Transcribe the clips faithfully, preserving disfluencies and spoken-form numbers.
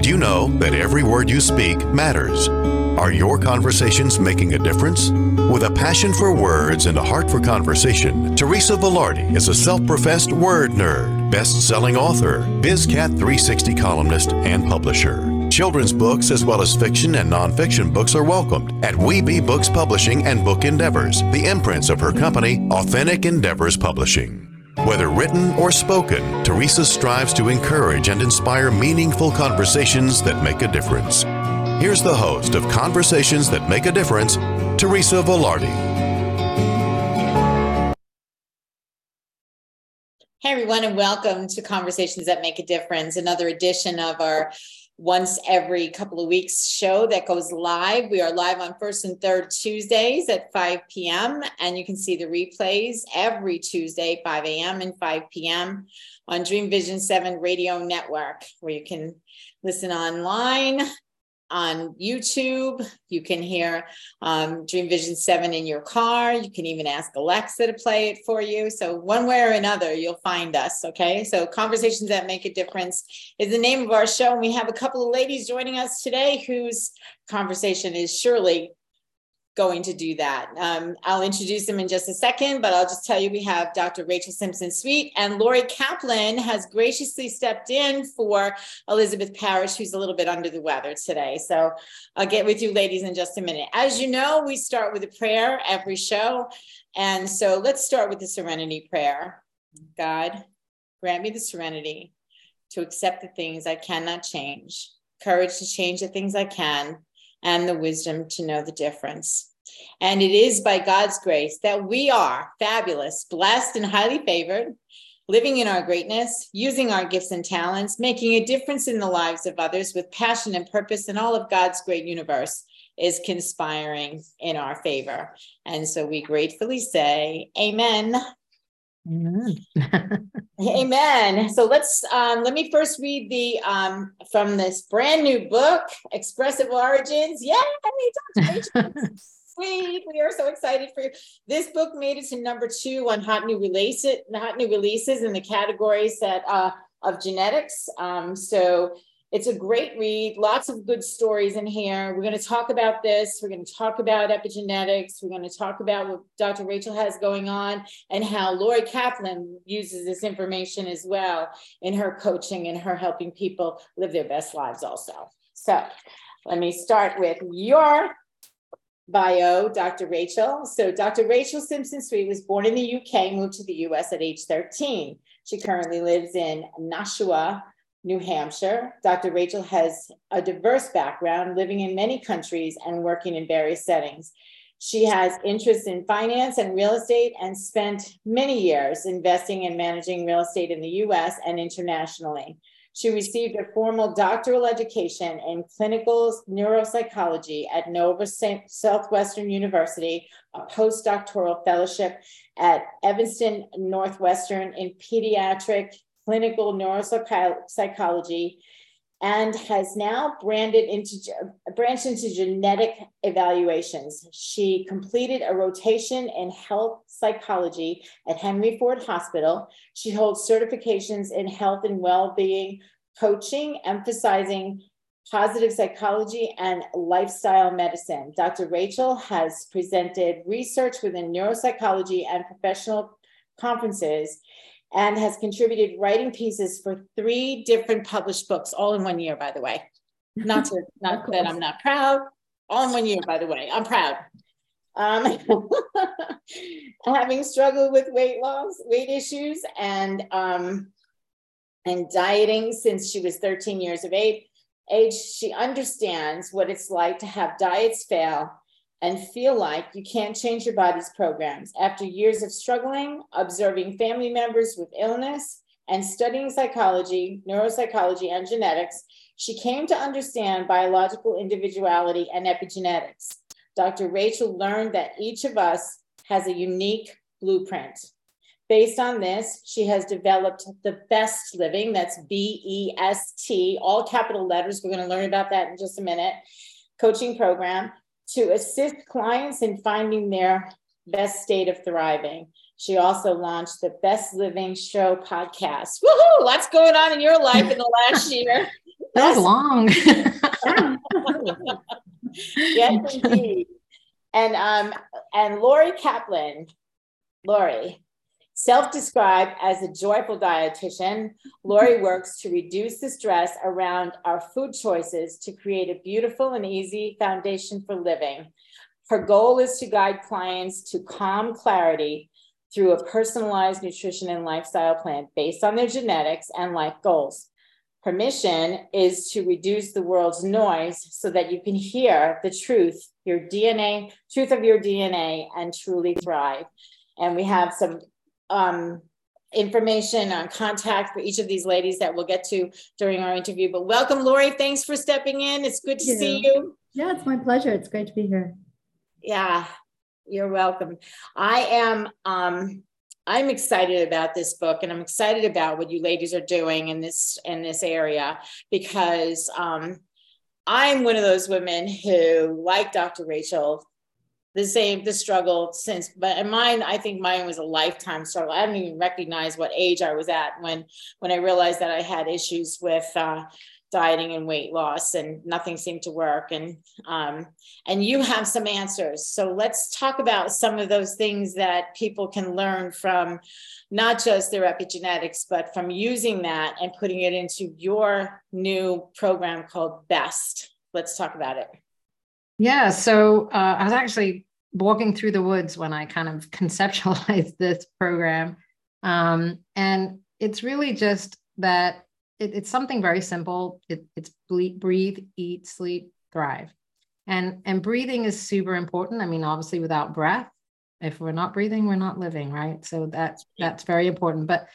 Did you know that every word you speak matters? Are your conversations making a difference? With a passion for words and a heart for conversation, Teresa Velarde is a self-professed word nerd, best-selling author, BizCat three sixty columnist, and publisher. Children's books as well as fiction and nonfiction books are welcomed at We Be Books Publishing and Book Endeavors, the imprints of her company, Authentic Endeavors Publishing. Whether written or spoken, Teresa strives to encourage and inspire meaningful conversations that make a difference. Here's the host of Conversations That Make a Difference, Teresa Velarde. Hey everyone, and welcome to Conversations That Make a Difference, another edition of our once every couple of weeks show that goes live. We are live on first and third Tuesdays at five p.m. and you can see the replays every Tuesday, five a.m. and five p.m. on Dream Vision seven Radio Network, where you can listen online on YouTube. You can hear um, Dream Vision seven in your car. You can even ask Alexa to play it for you. So one way or another, you'll find us, okay? So Conversations That Make a Difference is the name of our show. And we have a couple of ladies joining us today whose conversation is surely going to do that. Um, I'll introduce them in just a second, but I'll just tell you we have Doctor Rachel Simpson Sweet, and Lori Kaplan has graciously stepped in for Elizabeth Parrish, who's a little bit under the weather today. So I'll get with you ladies in just a minute. As you know, we start with a prayer every show. And so let's start with the serenity prayer. God, grant me the serenity to accept the things I cannot change, courage to change the things I can, and the wisdom to know the difference. And it is by God's grace that we are fabulous, blessed, and highly favored, living in our greatness, using our gifts and talents, making a difference in the lives of others with passion and purpose, and all of God's great universe is conspiring in our favor. And so we gratefully say, amen. Amen. Amen. So let's, um, let me first read the, um, from this brand new book, Expressive Origins. Yay! Doctor Rachel. Sweet. We are so excited for you. This book made it to number two on hot new release it, hot new releases in the categories that, uh, of genetics. Um, so it's a great read, lots of good stories in here. We're going to talk about this. We're going to talk about epigenetics. We're going to talk about what Doctor Rachel has going on and how Lori Kaplan uses this information as well in her coaching and her helping people live their best lives also. So let me start with your bio, Doctor Rachel. So Doctor Rachel Simpson Sweet was born in the U K, moved to the U S at age thirteen. She currently lives in Nashua, New Hampshire. Doctor Rachel has a diverse background, living in many countries and working in various settings. She has interest in finance and real estate and spent many years investing and managing real estate in the U S and internationally. She received a formal doctoral education in clinical neuropsychology at Nova Southwestern University, a postdoctoral fellowship at Evanston Northwestern in pediatric clinical neuropsychology, and has now branded into branched into genetic evaluations. She completed a rotation in health psychology at Henry Ford Hospital. She holds certifications in health and well-being coaching, emphasizing positive psychology and lifestyle medicine. Doctor Rachel has presented research within neuropsychology and professional conferences, and has contributed writing pieces for three different published books, all in one year, by the way. Not to, not that I'm not proud, all in one year, by the way. I'm proud. Um, having struggled with weight loss, weight issues, and um, and dieting since she was thirteen years of age, age, she understands what it's like to have diets fail and feel like you can't change your body's programs. After years of struggling, observing family members with illness, and studying psychology, neuropsychology, and genetics, she came to understand biological individuality and epigenetics. Doctor Rachel learned that each of us has a unique blueprint. Based on this, she has developed the Best Living, that's B E S T, all capital letters. We're going to learn about that in just a minute, coaching program to assist clients in finding their best state of thriving. She also launched the Best Living Show podcast. Woohoo! Lots going on in your life in the last year. That was long. Yes, indeed. And um, and Lori Kaplan, Lori, self-described as a joyful dietitian, Lori works to reduce the stress around our food choices to create a beautiful and easy foundation for living. Her goal is to guide clients to calm clarity through a personalized nutrition and lifestyle plan based on their genetics and life goals. Her mission is to reduce the world's noise so that you can hear the truth, your D N A, truth of your D N A, and truly thrive. And we have some um, information on contact for each of these ladies that we'll get to during our interview. But welcome, Lori. Thanks for stepping in. It's good to Thank see you. you. Yeah, it's my pleasure. It's great to be here. Yeah, you're welcome. I am um, I'm excited about this book, and I'm excited about what you ladies are doing in this in this area, because um, I'm one of those women who, like Doctor Rachel, the same, the struggle since, but mine, I think mine was a lifetime struggle. I don't even recognize what age I was at when, when I realized that I had issues with uh, dieting and weight loss, and nothing seemed to work. And, um, and you have some answers. So let's talk about some of those things that people can learn from not just their epigenetics, but from using that and putting it into your new program called BEST. Let's talk about it. Yeah. So uh, I was actually walking through the woods when I kind of conceptualized this program. Um, and it's really just that it, it's something very simple. It, it's breathe, eat, sleep, thrive. And, and breathing is super important. I mean, obviously without breath, if we're not breathing, we're not living, right? So that's, that's very important. But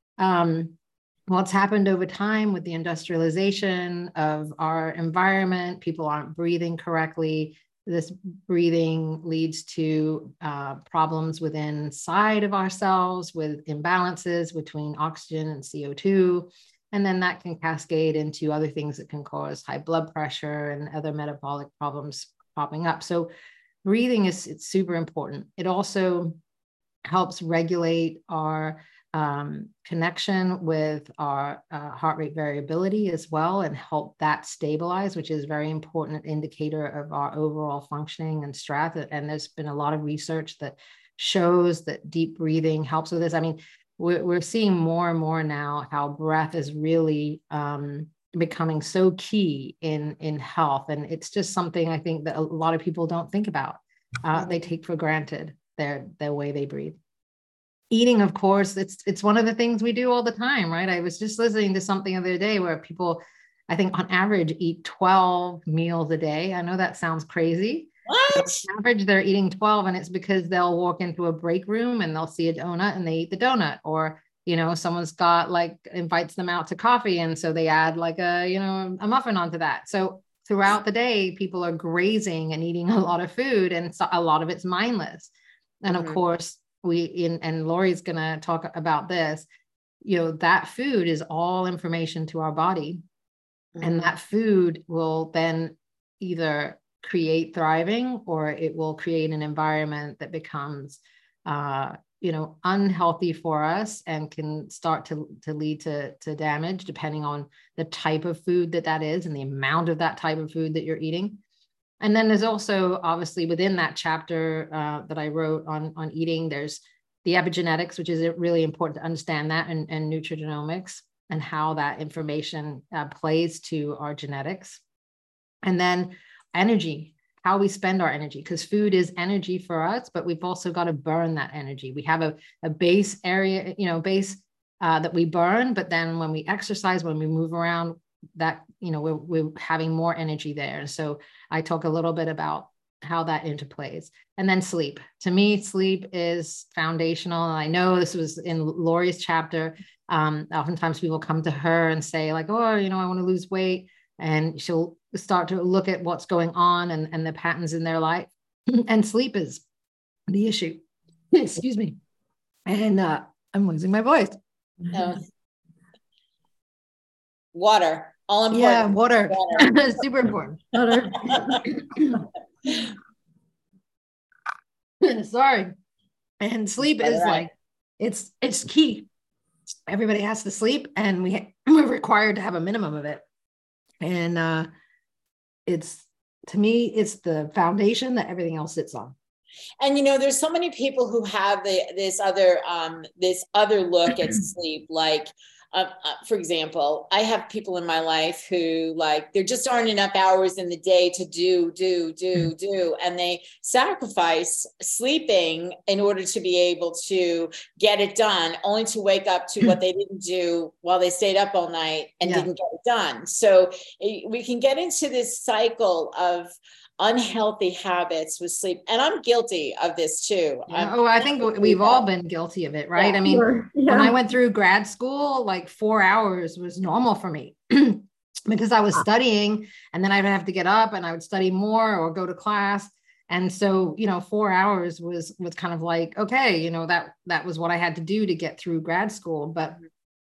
um, what's happened over time with the industrialization of our environment, people aren't breathing correctly. This breathing leads to uh, problems within inside of ourselves with imbalances between oxygen and C O two. And then that can cascade into other things that can cause high blood pressure and other metabolic problems popping up. So breathing is it's super important. It also helps regulate our um, connection with our uh, heart rate variability as well, and help that stabilize, which is a very important indicator of our overall functioning and stress. And there's been a lot of research that shows that deep breathing helps with this. I mean, we're, we're seeing more and more now how breath is really um, becoming so key in, in health. And it's just something I think that a lot of people don't think about. Uh, they take for granted their, their way they breathe. Eating, of course, it's it's one of the things we do all the time, right? I was just listening to something the other day where people, I think on average, eat twelve meals a day. I know that sounds crazy. What? On average, they're eating twelve, and it's because they'll walk into a break room and they'll see a donut and they eat the donut. Or, you know, someone's got like invites them out to coffee, and so they add like a, you know, a muffin onto that. So throughout the day, people are grazing and eating a lot of food, and so a lot of it's mindless. And of mm-hmm. course, we in and Lori's going to talk about this, you know, that food is all information to our body. Mm-hmm. And that food will then either create thriving, or it will create an environment that becomes, uh, you know, unhealthy for us and can start to, to lead to, to damage, depending on the type of food that that is and the amount of that type of food that you're eating. And then there's also, obviously, within that chapter uh, that I wrote on, on eating, there's the epigenetics, which is really important to understand that, and, and nutrigenomics, and how that information uh, plays to our genetics. And then energy, how we spend our energy, because food is energy for us, but we've also got to burn that energy. We have a, a base area, you know, base uh, that we burn, but then when we exercise, when we move around, that, you know, we're, we're having more energy there. So I talk a little bit about how that interplays. And then sleep. To me, sleep is foundational. And I know this was in Lori's chapter. Um, oftentimes people come to her and say like, oh, you know, I want to lose weight. And she'll start to look at what's going on and, and the patterns in their life. And sleep is the issue. Excuse me. And uh, I'm losing my voice. No. Water. All important. Yeah, water. water. Super important. Water. Sorry. And sleep is right. like, it's it's key. Everybody has to sleep, and we we're required to have a minimum of it. And uh, it's, to me, it's the foundation that everything else sits on. And, you know, there's so many people who have the, this other, um, this other look at sleep. Like, uh, uh, for example, I have people in my life who, like, there just aren't enough hours in the day to do, do, do, do. And they sacrifice sleeping in order to be able to get it done, only to wake up to what they didn't do while they stayed up all night and yeah. didn't get it done. So we can get into this cycle of unhealthy habits with sleep. And I'm guilty of this too. Yeah. Oh, I think we've all been guilty of it, right? Yeah, I mean, sure. yeah. when I went through grad school, like four hours was normal for me because I was studying, and then I'd have to get up and I would study more or go to class. And so, you know, four hours was, was kind of like, okay, you know, that, that was what I had to do to get through grad school. But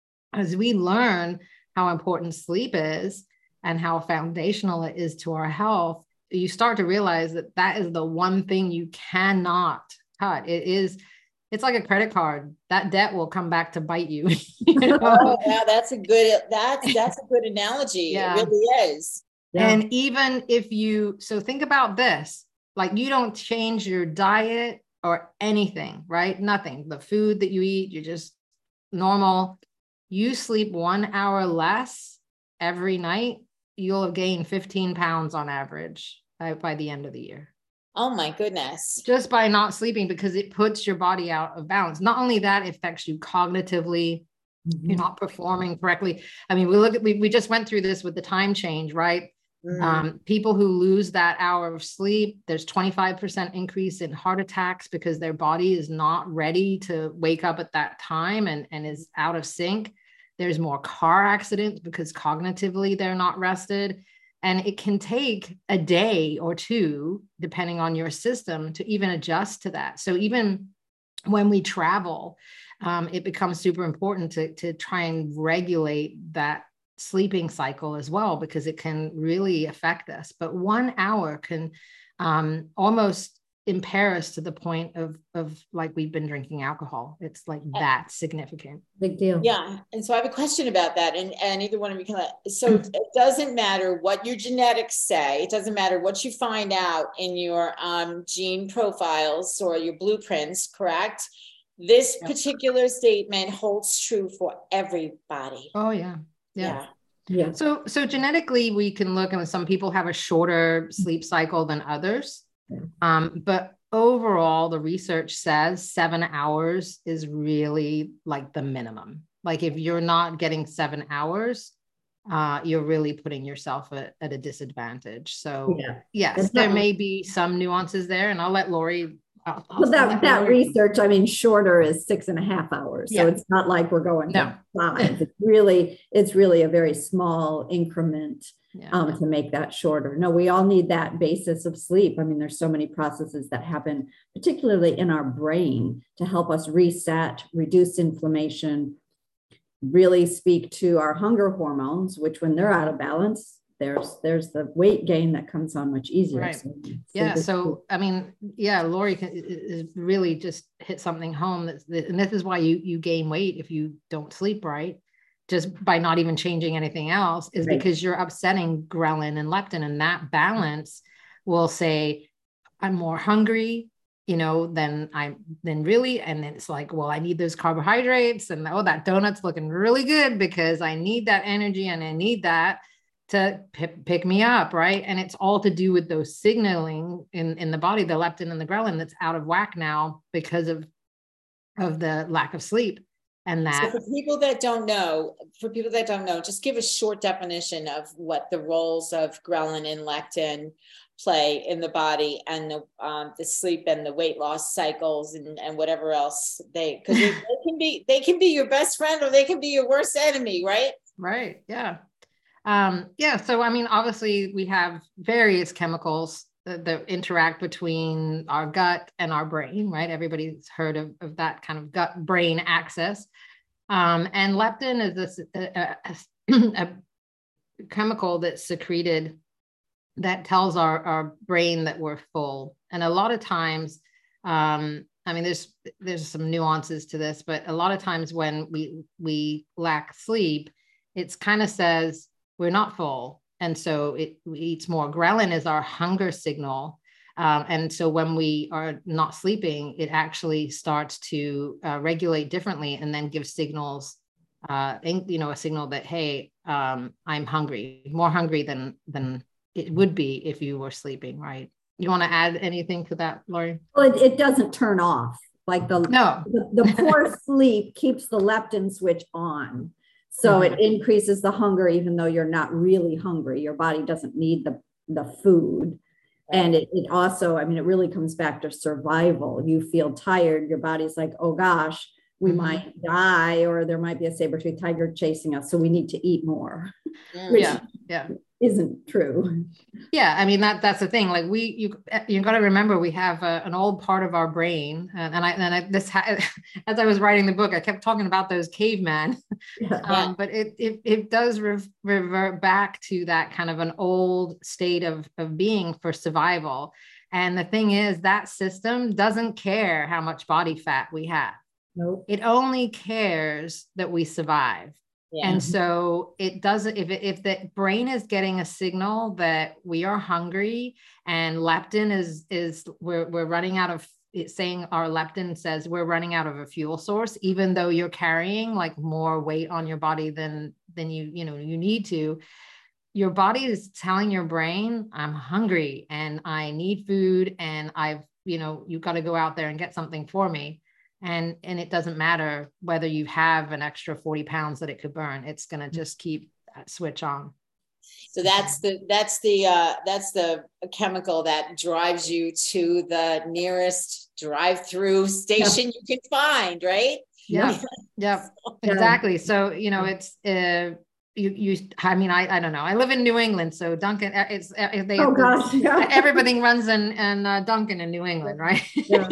as we learn how important sleep is and how foundational it is to our health, you start to realize that that is the one thing you cannot cut. It is, it's like a credit card. That debt will come back to bite you. you know? Oh, yeah, that's a good, that's, that's a good analogy. Yeah. It really is. Yeah. And even if you, so think about this, like you don't change your diet or anything, right? Nothing. The food that you eat, you're just normal. You sleep one hour less every night, you'll have gained fifteen pounds on average by, by the end of the year. Oh my goodness. Just by not sleeping, because it puts your body out of balance. Not only that, it affects you cognitively. Mm-hmm. You're not performing correctly. I mean, we look at, we, we just went through this with the time change, right? Mm-hmm. Um, people who lose that hour of sleep, there's twenty-five percent increase in heart attacks because their body is not ready to wake up at that time and, and is out of sync. There's more car accidents because cognitively they're not rested. And it can take a day or two, depending on your system, to even adjust to that. So even when we travel, um, it becomes super important to, to try and regulate that sleeping cycle as well, because it can really affect us. But one hour can um, almost impair us to the point of, of like we've been drinking alcohol. It's like that significant. Big deal. Yeah. And so I have a question about that. And, and either one of you can, so it doesn't matter what your genetics say. It doesn't matter what you find out in your um, gene profiles or your blueprints, correct? This yeah. particular statement holds true for everybody. Oh yeah. Yeah. Yeah. Yeah. So, so genetically we can look, and some people have a shorter sleep cycle than others. Um, but overall, the research says seven hours is really like the minimum. Like if you're not getting seven hours, uh, you're really putting yourself at, at a disadvantage. So yeah. yes, That's there not- may be some nuances there, and I'll let Lori. I'll, I'll well, that, that Lori. research, I mean, shorter is six and a half hours. So yeah. it's not like we're going to no. five. It's really, it's really a very small increment. Yeah. Um, to make that shorter. No, we all need that basis of sleep. I mean, there's so many processes that happen, particularly in our brain, to help us reset, reduce inflammation, really speak to our hunger hormones, which when they're out of balance, there's there's the weight gain that comes on much easier. Right. So, yeah. So, I mean, yeah, Lori can, is really just hit something home. That's, and this is why you, you gain weight if you don't sleep right. Just by not even changing anything else, is right. because you're upsetting ghrelin and leptin, and that balance will say, I'm more hungry, you know, than I, than really. And then it's like, well, I need those carbohydrates, and oh, that donut's looking really good because I need that energy and I need that to p- pick me up. Right. And it's all to do with those signaling in, in the body, the leptin and the ghrelin that's out of whack now because of, of the lack of sleep. And that so for people that don't know, for people that don't know, just give a short definition of what the roles of ghrelin and lectin play in the body, and the um, the sleep and the weight loss cycles, and, and whatever else they, because they, they can be they can be your best friend or they can be your worst enemy, right? Right. Yeah. Um, yeah. So I mean, obviously we have various chemicals that, that interact between our gut and our brain, right? Everybody's heard of, of that kind of gut brain axis. Um, and leptin is this, a, a, a chemical that's secreted that tells our, our brain that we're full. And a lot of times, um, I mean, there's, there's some nuances to this, but a lot of times when we, we lack sleep, it's kind of says we're not full. and so it eats more. Ghrelin is our hunger signal. Um, and so when we are not sleeping, it actually starts to uh, regulate differently and then gives signals, uh, in, you know, a signal that, hey, um, I'm hungry, more hungry than, than it would be if you were sleeping, right? You want to add anything to that, Lori? Well, it, it doesn't turn off. Like the, no. the, the poor sleep keeps the leptin switch on. So mm-hmm. it increases the hunger, even though you're not really hungry. Your body doesn't need the, the food. And it, it also, I mean, it really comes back to survival. You feel tired. Your body's like, oh gosh, we mm-hmm. might die, or there might be a saber-toothed tiger chasing us. So we need to eat more. Which yeah. Yeah. Isn't true. Yeah. I mean, that that's the thing. Like we, you, you got to remember, we have a, an old part of our brain. And, and I, and I, this, ha- as I was writing the book, I kept talking about those cavemen, yeah. um, but it, it, it does re- revert back to that kind of an old state of, of being for survival. And the thing is, that system doesn't care how much body fat we have. Nope. It only cares that we survive. Yeah. And so it doesn't, if it, if the brain is getting a signal that we are hungry and leptin is, is we're, we're running out of, it's saying our leptin says we're running out of a fuel source, even though you're carrying like more weight on your body than, than you, you know, you need to, your body is telling your brain, I'm hungry and I need food and I've, you know, you've got to go out there and get something for me. And, and it doesn't matter whether you have an extra forty pounds that it could burn, it's going to just keep that switch on. So that's the, that's the, uh, that's the chemical that drives you to the nearest drive-through station yeah. you can find, right? Yeah. Yeah, exactly. So, you know, it's, uh, you, you, I mean, I, I don't know. I live in New England, so Dunkin', it's, they, oh, gosh, yeah. everything runs in, in uh, Dunkin' in New England, right? Yeah.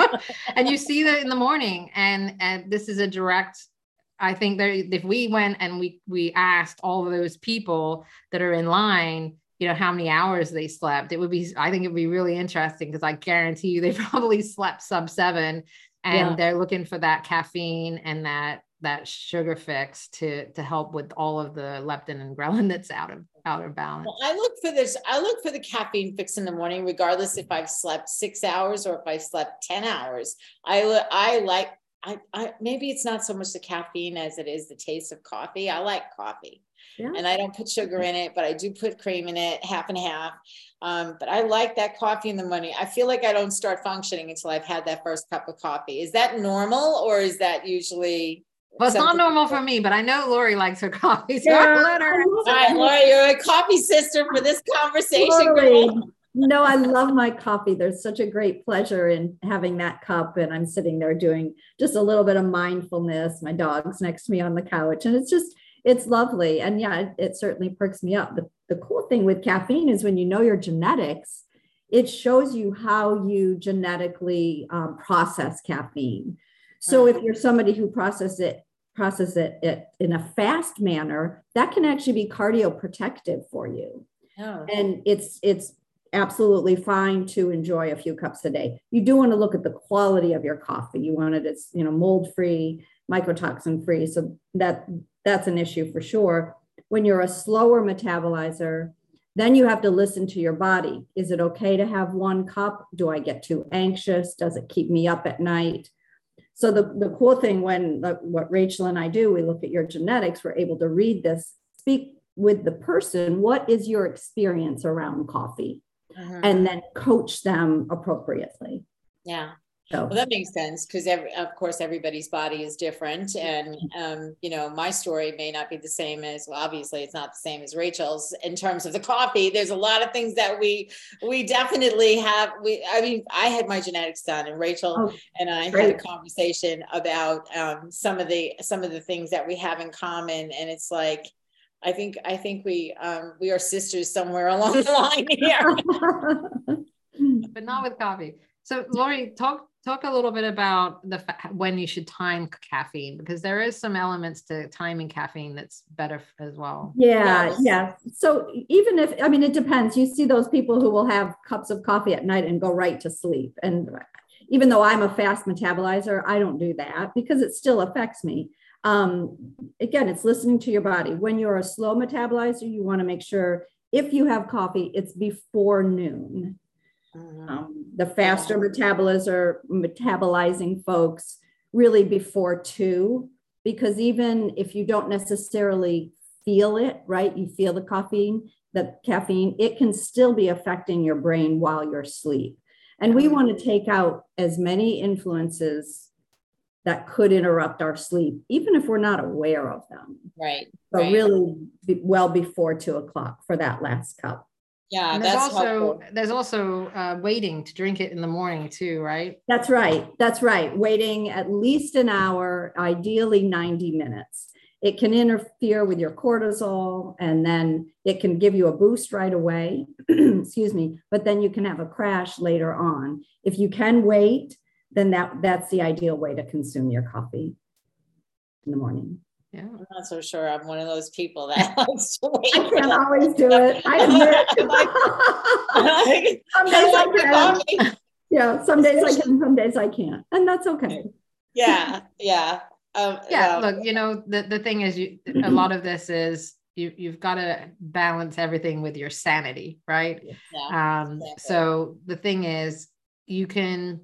And you see that in the morning, and, and this is a direct, I think there, if we went and we, we asked all of those people that are in line, you know, how many hours they slept, it would be, I think it'd be really interesting, because I guarantee you they probably slept sub seven, and yeah. they're looking for that caffeine and that, that sugar fix to, to help with all of the leptin and ghrelin that's out of, out of balance. Well, I look for this, I look for the caffeine fix in the morning, regardless if I've slept six hours or if I slept ten hours. I, I like, I, I, maybe it's not so much the caffeine as it is the taste of coffee. I like coffee yeah. and I don't put sugar in it, but I do put cream in it, half and half. Um, but I like that coffee in the morning. I feel like I don't start functioning until I've had that first cup of coffee. Is that normal, or is that usually... Well, it's not normal for me, but I know Lori likes her coffee. So yeah, let her. All right, Lori, you're a coffee sister for this conversation. Totally. No, I love my coffee. There's such a great pleasure in having that cup. And I'm sitting there doing just a little bit of mindfulness. My dog's next to me on the couch. And it's just, it's lovely. And yeah, it, it certainly perks me up. The, the cool thing with caffeine is when you know your genetics, it shows you how you genetically um, process caffeine. So if you're somebody who processes it, process it, it in a fast manner, that can actually be cardioprotective for you. Oh. And it's it's absolutely fine to enjoy a few cups a day. You do want to look at the quality of your coffee. You want it, it's, you know, mold-free, mycotoxin-free. So that that's an issue for sure. When you're a slower metabolizer, then you have to listen to your body. Is it okay to have one cup? Do I get too anxious? Does it keep me up at night? So the, the cool thing when the, what Rachel and I do, we look at your genetics, we're able to read this, speak with the person, what is your experience around coffee? Uh-huh. And then coach them appropriately. Yeah. So. Well, that makes sense, because every, of course, everybody's body is different. And, um, you know, my story may not be the same as, well, obviously it's not the same as Rachel's in terms of the coffee. There's a lot of things that we, we definitely have. We, I mean, I had my genetics done, and Rachel oh, and I great. had a conversation about um, some of the, some of the things that we have in common. And it's like, I think, I think we, um, we are sisters somewhere along the line here. But not with coffee. So Lori, talk, Talk a little bit about the when you should time caffeine, because there is some elements to timing caffeine that's better as well. Yeah, yes. yeah. So even if, I mean, it depends. You see those people who will have cups of coffee at night and go right to sleep. And even though I'm a fast metabolizer, I don't do that because it still affects me. Um, again, it's listening to your body. When you're a slow metabolizer, you want to make sure if you have coffee, it's before noon. Mm-hmm. Um, the faster metabolism are metabolizing folks really before two, because even if you don't necessarily feel it, right? You feel the caffeine, the caffeine, it can still be affecting your brain while you're asleep. And we want to take out as many influences that could interrupt our sleep, even if we're not aware of them. Right. So right. really be, well before two o'clock for that last cup. Yeah, and there's that's also helpful. There's also uh, waiting to drink it in the morning too, right? That's right. That's right. Waiting at least an hour, ideally ninety minutes. It can interfere with your cortisol, and then it can give you a boost right away. Excuse me. But then you can have a crash later on. If you can wait, then that, that's the ideal way to consume your coffee in the morning. Yeah. I'm not so sure I'm one of those people that likes to wait. I can't always do it. I admit. Some days I can. Yeah, some days I can, some days I can't. And that's okay. Yeah, yeah. Um, yeah, um, look, you know, the, the thing is, you, a lot of this is you, you've got to balance everything with your sanity, right? Yeah, um, exactly. So the thing is, you can,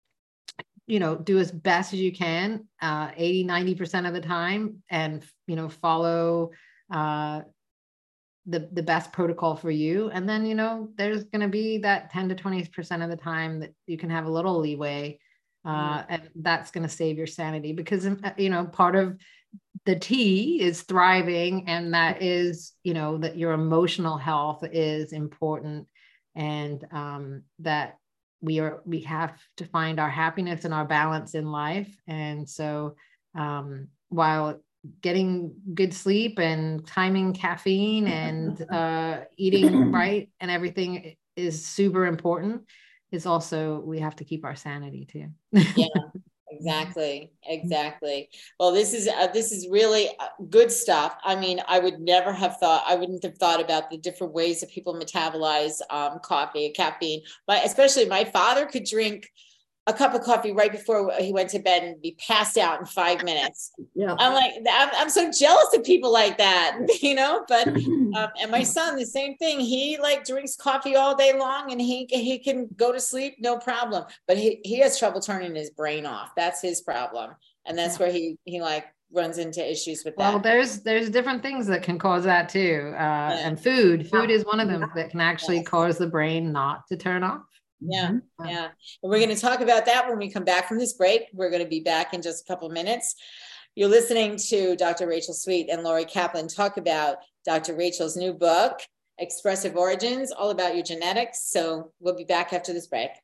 you know, do as best as you can, uh, eighty, ninety percent of the time, and, you know, follow uh, the, the best protocol for you. And then, you know, there's going to be that ten to twenty percent of the time that you can have a little leeway. Uh, and that's going to save your sanity, because, you know, part of the tea is thriving, and that is, you know, that your emotional health is important, and um, that we are, we have to find our happiness and our balance in life. And so um, while getting good sleep and timing caffeine and uh, eating right and everything is super important, is also, we have to keep our sanity too. Yeah, exactly. Exactly. Well, this is, uh, this is really good stuff. I mean, I would never have thought, I wouldn't have thought about the different ways that people metabolize um, coffee, caffeine, but especially my father could drink a cup of coffee right before he went to bed and be passed out in five minutes. Yeah. I'm like, I'm, I'm so jealous of people like that, you know, but, um, and my son, the same thing. He like drinks coffee all day long, and he, he can go to sleep, no problem, but he, he has trouble turning his brain off. That's his problem. And that's yeah. where he, he like runs into issues with that. Well, there's, there's different things that can cause that too. Uh, yeah. And food, food is one of them that can actually yes. cause the brain not to turn off. Yeah, yeah. And we're going to talk about that when we come back from this break. We're going to be back in just a couple of minutes. You're listening to Doctor Rachel Sweet and Lori Kaplan talk about Doctor Rachel's new book, Expressive Origins, all about your genetics. So we'll be back after this break.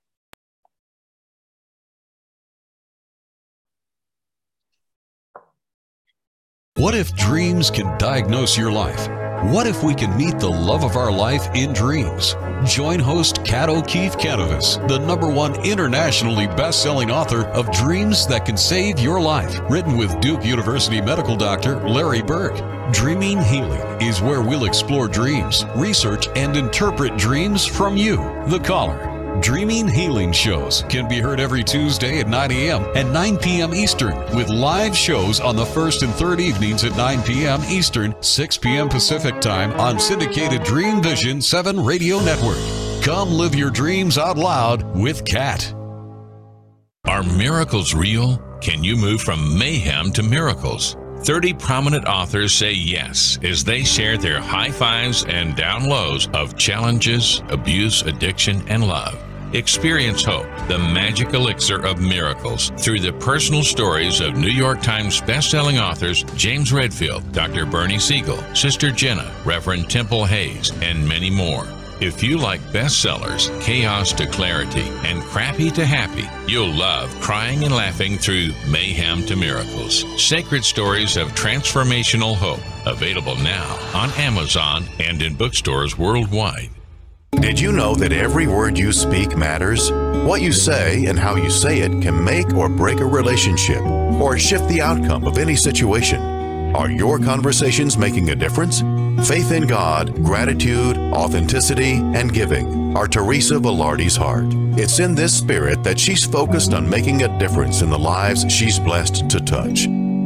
What if dreams can diagnose your life? What if we can meet the love of our life in dreams? Join host Kat O'Keefe Canavas, the number one internationally best-selling author of Dreams That Can Save Your Life, written with Duke University medical doctor Larry Berg. Dreaming Healing is where we'll explore dreams, research, and interpret dreams from you, the caller. Dreaming Healing shows can be heard every Tuesday at nine a.m. and nine p.m. Eastern, with live shows on the first and third evenings at nine p.m. Eastern, six p.m. Pacific Time on syndicated Dream Vision seven Radio Network. Come live your dreams out loud with Kat. Are miracles real? Can you move from mayhem to miracles? thirty prominent authors say yes as they share their high fives and down lows of challenges, abuse, addiction, and love. Experience hope, the magic elixir of miracles, through the personal stories of New York Times bestselling authors James Redfield, Doctor Bernie Siegel, Sister Jenna, Reverend Temple Hayes, and many more. If you like bestsellers, chaos to clarity, and crappy to happy, you'll love crying and laughing through Mayhem to Miracles. Sacred Stories of Transformational Hope. Available now on Amazon and in bookstores worldwide. Did you know that every word you speak matters? What you say and how you say it can make or break a relationship or shift the outcome of any situation. Are your conversations making a difference? Faith in God, gratitude, authenticity, and giving are Teresa Velarde's heart. It's in this spirit that she's focused on making a difference in the lives she's blessed to touch.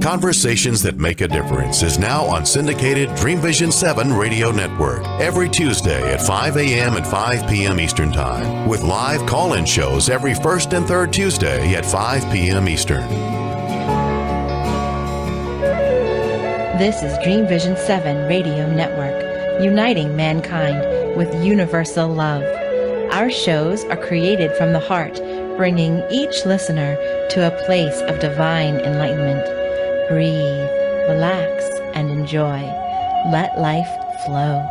Conversations That Make a Difference is now on syndicated Dream Vision seven Radio Network every Tuesday at five a.m. and five p.m. Eastern Time, with live call-in shows every first and third Tuesday at five p.m. Eastern. This is Dream Vision seven Radio Network, uniting mankind with universal love. Our shows are created from the heart, bringing each listener to a place of divine enlightenment. Breathe, relax, and enjoy. Let life flow.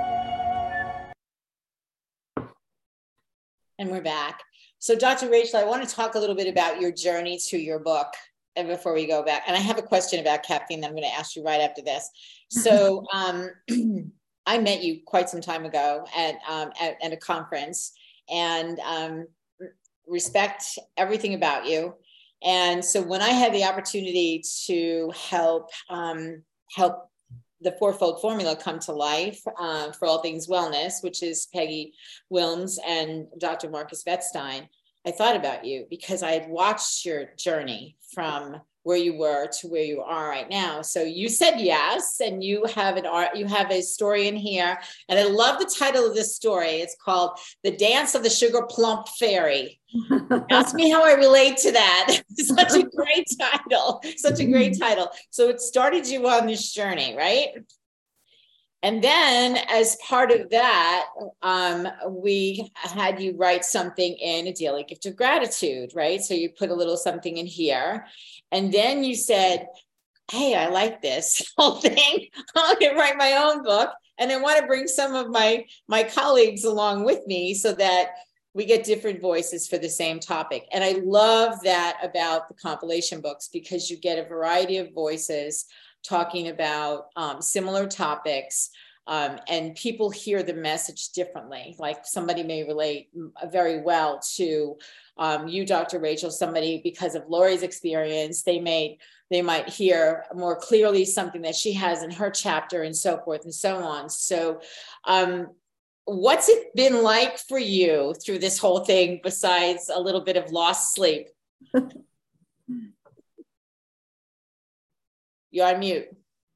And we're back. So Doctor Rachel, I want to talk a little bit about your journey to your book. And before we go back, and I have a question about caffeine that I'm going to ask you right after this. So um, I met you quite some time ago at, um, at, at a conference, and um, respect everything about you. And so when I had the opportunity to help um, help the Fourfold Formula come to life uh, for all things wellness, which is Peggy Wilms and Doctor Marcus Vetstein, I thought about you because I had watched your journey from where you were to where you are right now. So you said yes, and you have an art, you have a story in here, and I love the title of this story. It's called "The Dance of the Sugar Plump Fairy." Ask me how I relate to that. Such a great title, such a great title. So it started you on this journey, right? And then as part of that, um, we had you write something in a daily gift of gratitude, right? So you put a little something in here. And then you said, hey, I like this whole thing. I'm going to write my own book. And I want to bring some of my, my colleagues along with me so that we get different voices for the same topic. And I love that about the compilation books, because you get a variety of voices talking about um, similar topics, um, and people hear the message differently. Like somebody may relate very well to um, you, Doctor Rachel, somebody because of Lori's experience, they may, they might hear more clearly something that she has in her chapter and so forth and so on. So um, what's it been like for you through this whole thing, besides a little bit of lost sleep? You're on mute.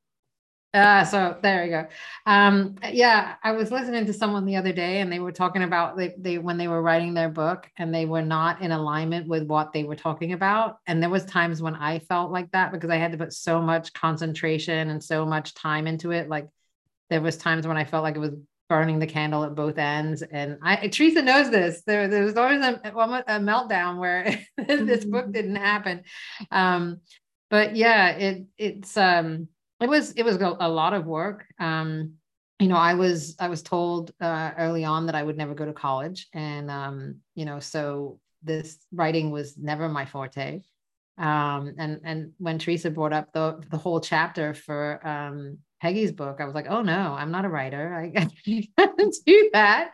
Uh, so there you go. Um, yeah, I was listening to someone the other day, and they were talking about they, they when they were writing their book, and they were not in alignment with what they were talking about. And there was times when I felt like that because I had to put so much concentration and so much time into it. Like there was times when I felt like it was burning the candle at both ends. And I, Teresa knows this. There, there was always a, a meltdown where this book didn't happen. Um, but yeah, it it's um. It was, it was a lot of work. Um, you know, I was, I was told uh, early on that I would never go to college. And, um, you know, so this writing was never my forte. Um, and, and when Teresa brought up the, the whole chapter for um, Peggy's book, I was like, oh no, I'm not a writer. I can't do that.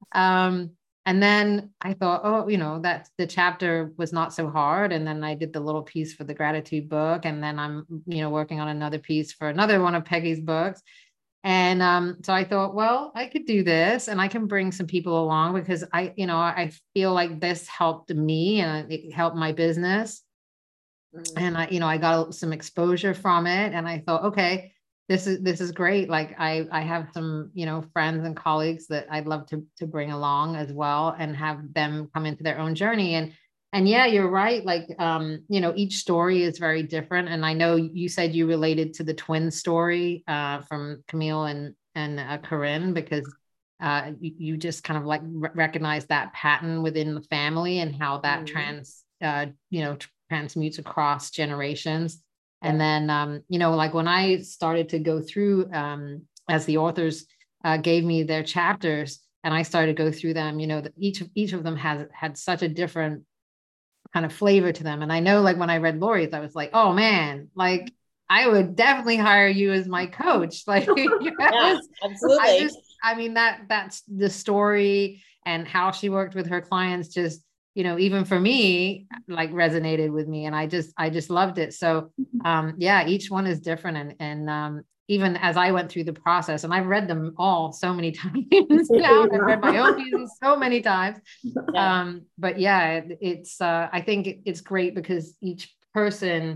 Um, And then I thought, oh, you know, that the chapter was not so hard. And then I did the little piece for the gratitude book. And then I'm, you know, working on another piece for another one of Peggy's books. And um, so I thought, well, I could do this and I can bring some people along because I, you know, I feel like this helped me and it helped my business. Mm-hmm. And I, you know, I got some exposure from it. And I thought, okay, this is, this is great. Like I, I have some, you know, friends and colleagues that I'd love to, to bring along as well and have them come into their own journey. And, and yeah, you're right. Like, um, you know, each story is very different. And I know you said you related to the twin story uh, from Camille and, and uh, Corinne, because uh, you, you just kind of like r- recognize that pattern within the family and how that mm-hmm. trans, uh, you know, transmutes across generations. And then, um, you know, like when I started to go through, um, as the authors uh, gave me their chapters and I started to go through them, you know, the, each, each of them has had such a different kind of flavor to them. And I know, like when I read Lori's, I was like, oh man, like I would definitely hire you as my coach. Like, you know, yeah, absolutely. I just, I mean, that that's the story and how she worked with her clients just, you know, even for me, like resonated with me and I just, I just loved it. So, um, yeah, each one is different. And, and, um, even as I went through the process and I've read them all so many times now, I've read my own pieces so many times. Um, but yeah, it, it's, uh, I think it, it's great because each person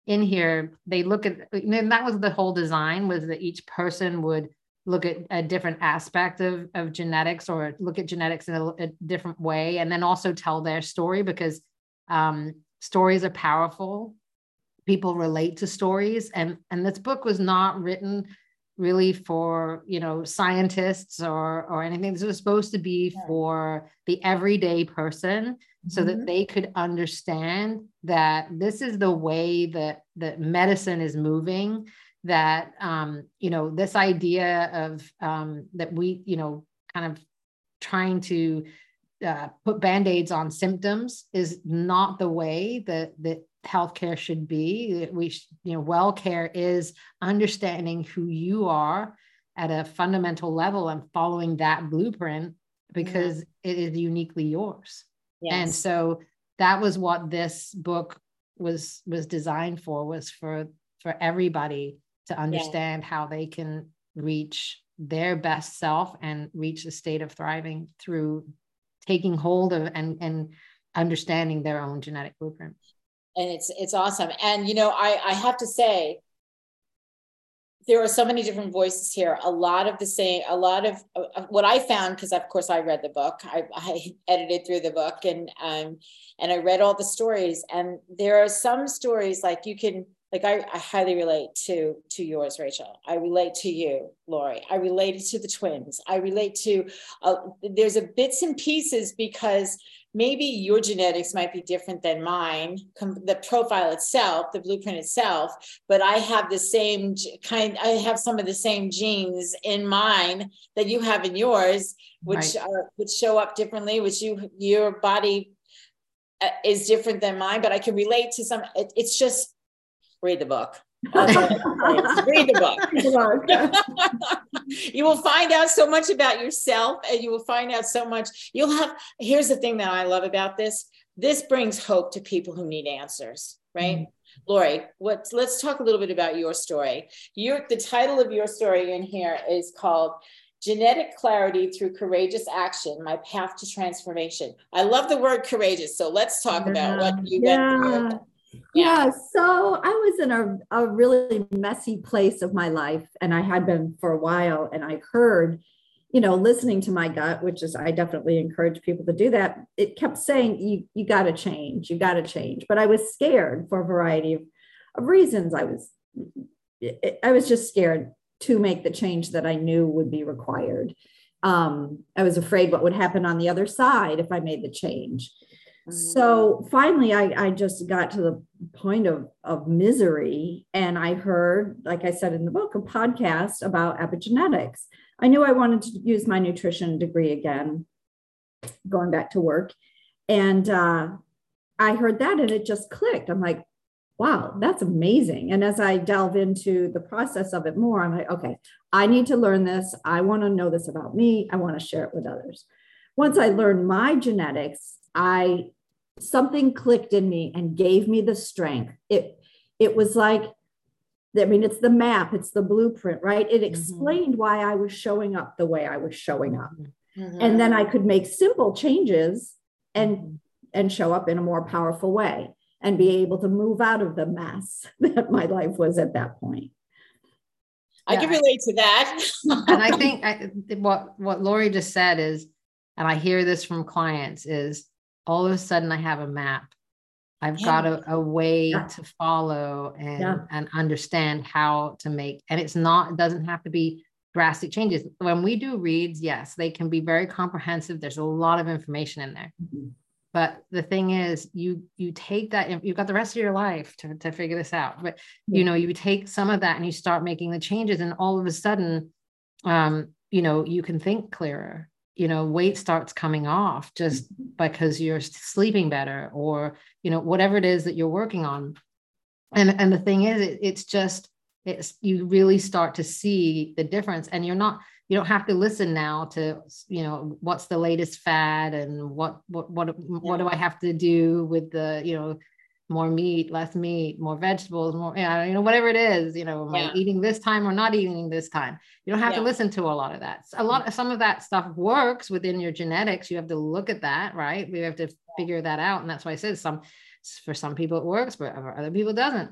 in here, they look at, and that was the whole design, was that each person would look at a different aspect of, of genetics, or look at genetics in a, a different way, and then also tell their story, because um, stories are powerful. People relate to stories. And, and this book was not written really for, you know, scientists or, or anything. This was supposed to be for the everyday person, so mm-hmm. that they could understand that this is the way that, that medicine is moving, that, um, you know, this idea of, um, that we, you know, kind of trying to uh, put Band-Aids on symptoms is not the way that, that healthcare should be. We, sh- you know, well care is understanding who you are at a fundamental level and following that blueprint, because yeah. it is uniquely yours. Yes. And so that was what this book was, was designed for, was for, for everybody to understand yeah. how they can reach their best self and reach a state of thriving through taking hold of and, and understanding their own genetic blueprint. And it's, it's awesome. And, you know, I, I have to say, there are so many different voices here. A lot of the same, a lot of uh, what I found, because of course I read the book, I, I edited through the book, and, um, and I read all the stories, and there are some stories like you can, like I, I highly relate to, to yours, Rachel. I relate to you, Lori. I related to the twins. I relate to, uh, there's a bits and pieces, because maybe your genetics might be different than mine, the profile itself, the blueprint itself, but I have the same kind, I have some of the same genes in mine that you have in yours, which right. are, which show up differently, which you, your body is different than mine, but I can relate to some, it, it's just, read the book. Read the book. You will find out so much about yourself, and you will find out so much. You'll have, here's the thing that I love about this. This brings hope to people who need answers, right? Mm-hmm. Lori, what, let's talk a little bit about your story. Your, the title of your story in here is called Genetic Clarity Through Courageous Action, My Path to Transformation. I love the word courageous. So let's talk yeah. about what you yeah. went through. Yeah. yeah, so I was in a, a really messy place of my life, and I had been for a while, and I heard, you know, listening to my gut, which is, I definitely encourage people to do that. It kept saying, you, you got to change, you got to change. But I was scared for a variety of, of reasons. I was, I was just scared to make the change that I knew would be required. Um, I was afraid what would happen on the other side if I made the change. So finally, I, I just got to the point of, of misery. And I heard, like I said in the book, a podcast about epigenetics. I knew I wanted to use my nutrition degree again, going back to work. And uh, I heard that, and it just clicked. I'm like, wow, that's amazing. And as I delve into the process of it more, I'm like, okay, I need to learn this. I want to know this about me. I want to share it with others. Once I learned my genetics, I something clicked in me and gave me the strength. It, it was like, I mean, it's the map, it's the blueprint, right? It explained mm-hmm. why I was showing up the way I was showing up. Mm-hmm. And then I could make simple changes and, mm-hmm. and show up in a more powerful way and be able to move out of the mess that my life was at that point. I yeah. can relate to that. And I think I, what, what Lori just said is, and I hear this from clients, is all of a sudden I have a map. I've yeah. got a, a way yeah. to follow and, yeah. and understand how to make, and it's not, it doesn't have to be drastic changes. When we do reads, yes, they can be very comprehensive. There's a lot of information in there. Mm-hmm. But the thing is, you, you take that, you've got the rest of your life to, to figure this out. But, yeah. you know, you take some of that and you start making the changes, and all of a sudden, um, you know, you can think clearer. You know, weight starts coming off just because you're sleeping better, or, you know, whatever it is that you're working on. And, and the thing is, it, it's just, it's, you really start to see the difference, and you're not, you don't have to listen now to, you know, what's the latest fad and what, what, what, what do I have to do with the, you know, more meat, less meat, more vegetables, more, yeah, you know, whatever it is, you know, am yeah. I eating this time or not eating this time? You don't have yeah. to listen to a lot of that. A lot of, some of that stuff works within your genetics. You have to look at that, right? We have to figure that out. And that's why I said some, for some people it works, but for other people it doesn't.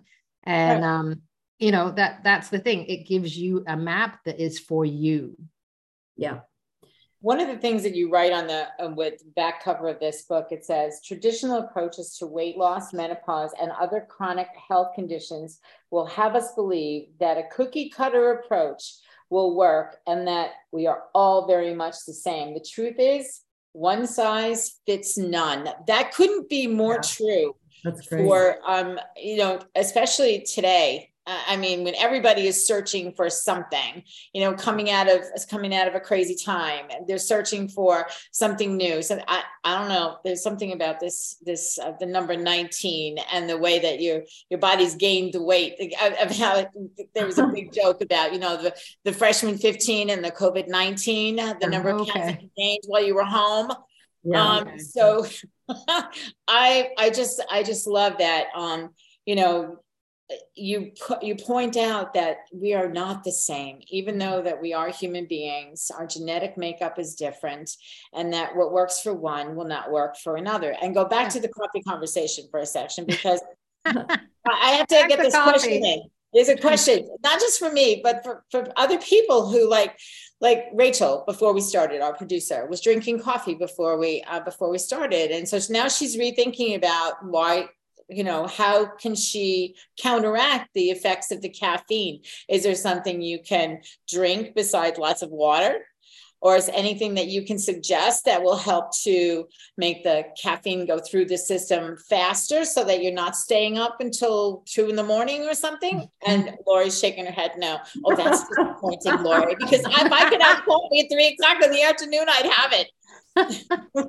And, Right. um, you know, that that's the thing. It gives you a map that is for you. Yeah. One of the things that you write on the um, with back cover of this book, it says traditional approaches to weight loss, menopause, and other chronic health conditions will have us believe that a cookie cutter approach will work and that we are all very much the same. The truth is, one size fits none. That couldn't be more Yeah. true. That's great. For, um, you know, especially today. Uh, I mean, when everybody is searching for something, you know, coming out of coming out of a crazy time, and they're searching for something new. So I, I don't know. There's something about this, this uh, the number nineteen and the way that your your body's gained the weight. Of how there was a big joke about, you know, the the freshman fifteen and the COVID nineteen, the number of Okay. pounds that you gained while you were home. Yeah. Um, Okay. so I, I just, I just love that. Um, you know, you, you point out that we are not the same, even though that we are human beings, our genetic makeup is different, and that what works for one will not work for another. And go back to the coffee conversation for a section, because I have to Back get to this coffee. question in. There's a question, not just for me, but for, for other people who like, like Rachel, before we started, our producer was drinking coffee before we, uh, before we started. And so now she's rethinking about why, you know, how can she counteract the effects of the caffeine? Is there something you can drink besides lots of water? Or is anything that you can suggest that will help to make the caffeine go through the system faster so that you're not staying up until two in the morning or something? And Lori's shaking her head no. Oh, that's disappointing, Lori, because if I could have coffee at three o'clock in the afternoon, I'd have it.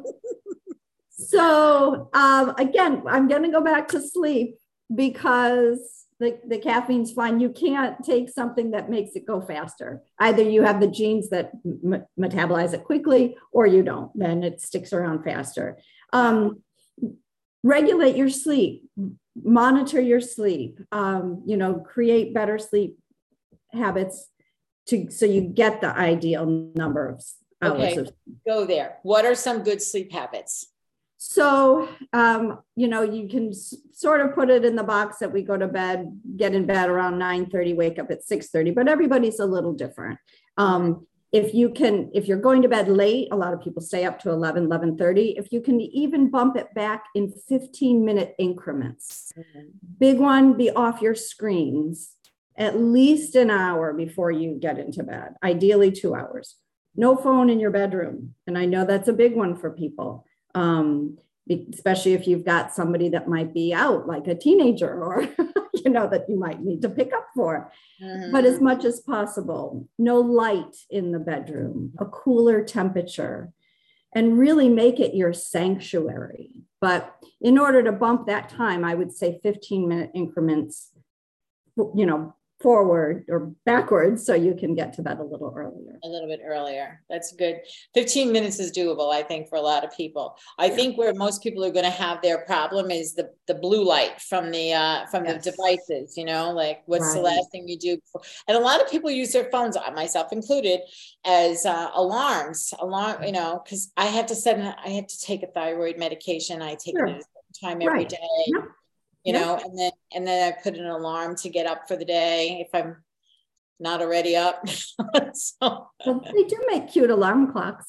So um, again, I'm going to go back to sleep, because the, the caffeine's fine. You can't take something that makes it go faster. Either you have the genes that m- metabolize it quickly, or you don't, then it sticks around faster. Um, regulate your sleep, monitor your sleep, um, you know, create better sleep habits to, so you get the ideal number of hours. Okay, of go there. What are some good sleep habits? So, um, you know, you can s- sort of put it in the box that we go to bed, get in bed around nine thirty, wake up at six thirty, but everybody's a little different. Um, if you can, if you're going to bed late, a lot of people stay up to eleven, eleven thirty. If you can even bump it back in fifteen minute increments. Mm-hmm. Big one, be off your screens at least an hour before you get into bed, ideally two hours. No phone in your bedroom. And I know that's a big one for people. Um, especially if you've got somebody that might be out, like a teenager, or, you know, that you might need to pick up for. Mm-hmm. But as much as possible, no light in the bedroom, a cooler temperature, and really make it your sanctuary. But in order to bump that time, I would say fifteen minute increments, you know, forward or backwards, so you can get to bed a little earlier. A little bit earlier. That's good. fifteen minutes is doable, I think, for a lot of people. I yeah. think where most people are going to have their problem is the, the blue light from the uh, from yes. the devices, you know, like what's right. the last thing you do before? And a lot of people use their phones, myself included, as uh, alarms, alarm, you know, because I have to set, I have to take a thyroid medication. I take sure. it at a certain time every right. day. Yep. You yep. know, and then and then I put an alarm to get up for the day if I'm not already up. So well, they do make cute alarm clocks.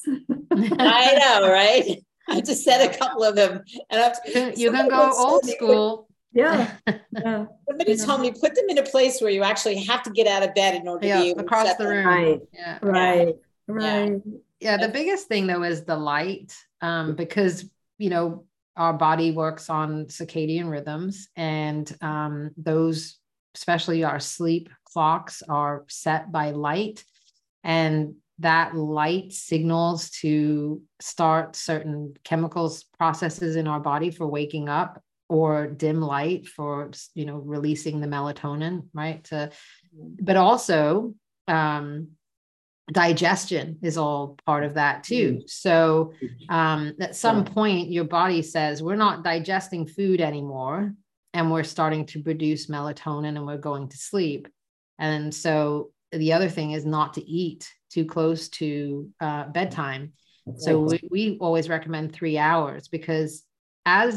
I know, right? I just set a couple of them, and I've, you can go old school. Put, yeah. yeah. Somebody yeah. told me put them in a place where you actually have to get out of bed in order yeah, to be able across to set the them. room. Right. Yeah. Right. Yeah. Right. Yeah. The biggest thing though is the light, um, because you know. Our body works on circadian rhythms, and um, those, especially our sleep clocks, are set by light, and that light signals to start certain chemicals processes in our body for waking up, or dim light for, you know, releasing the melatonin, right? To, but also, um, digestion is all part of that too. So um, at some point, your body says, we're not digesting food anymore, and we're starting to produce melatonin, and we're going to sleep. And so the other thing is not to eat too close to uh, bedtime. So we, we always recommend three hours, because as this,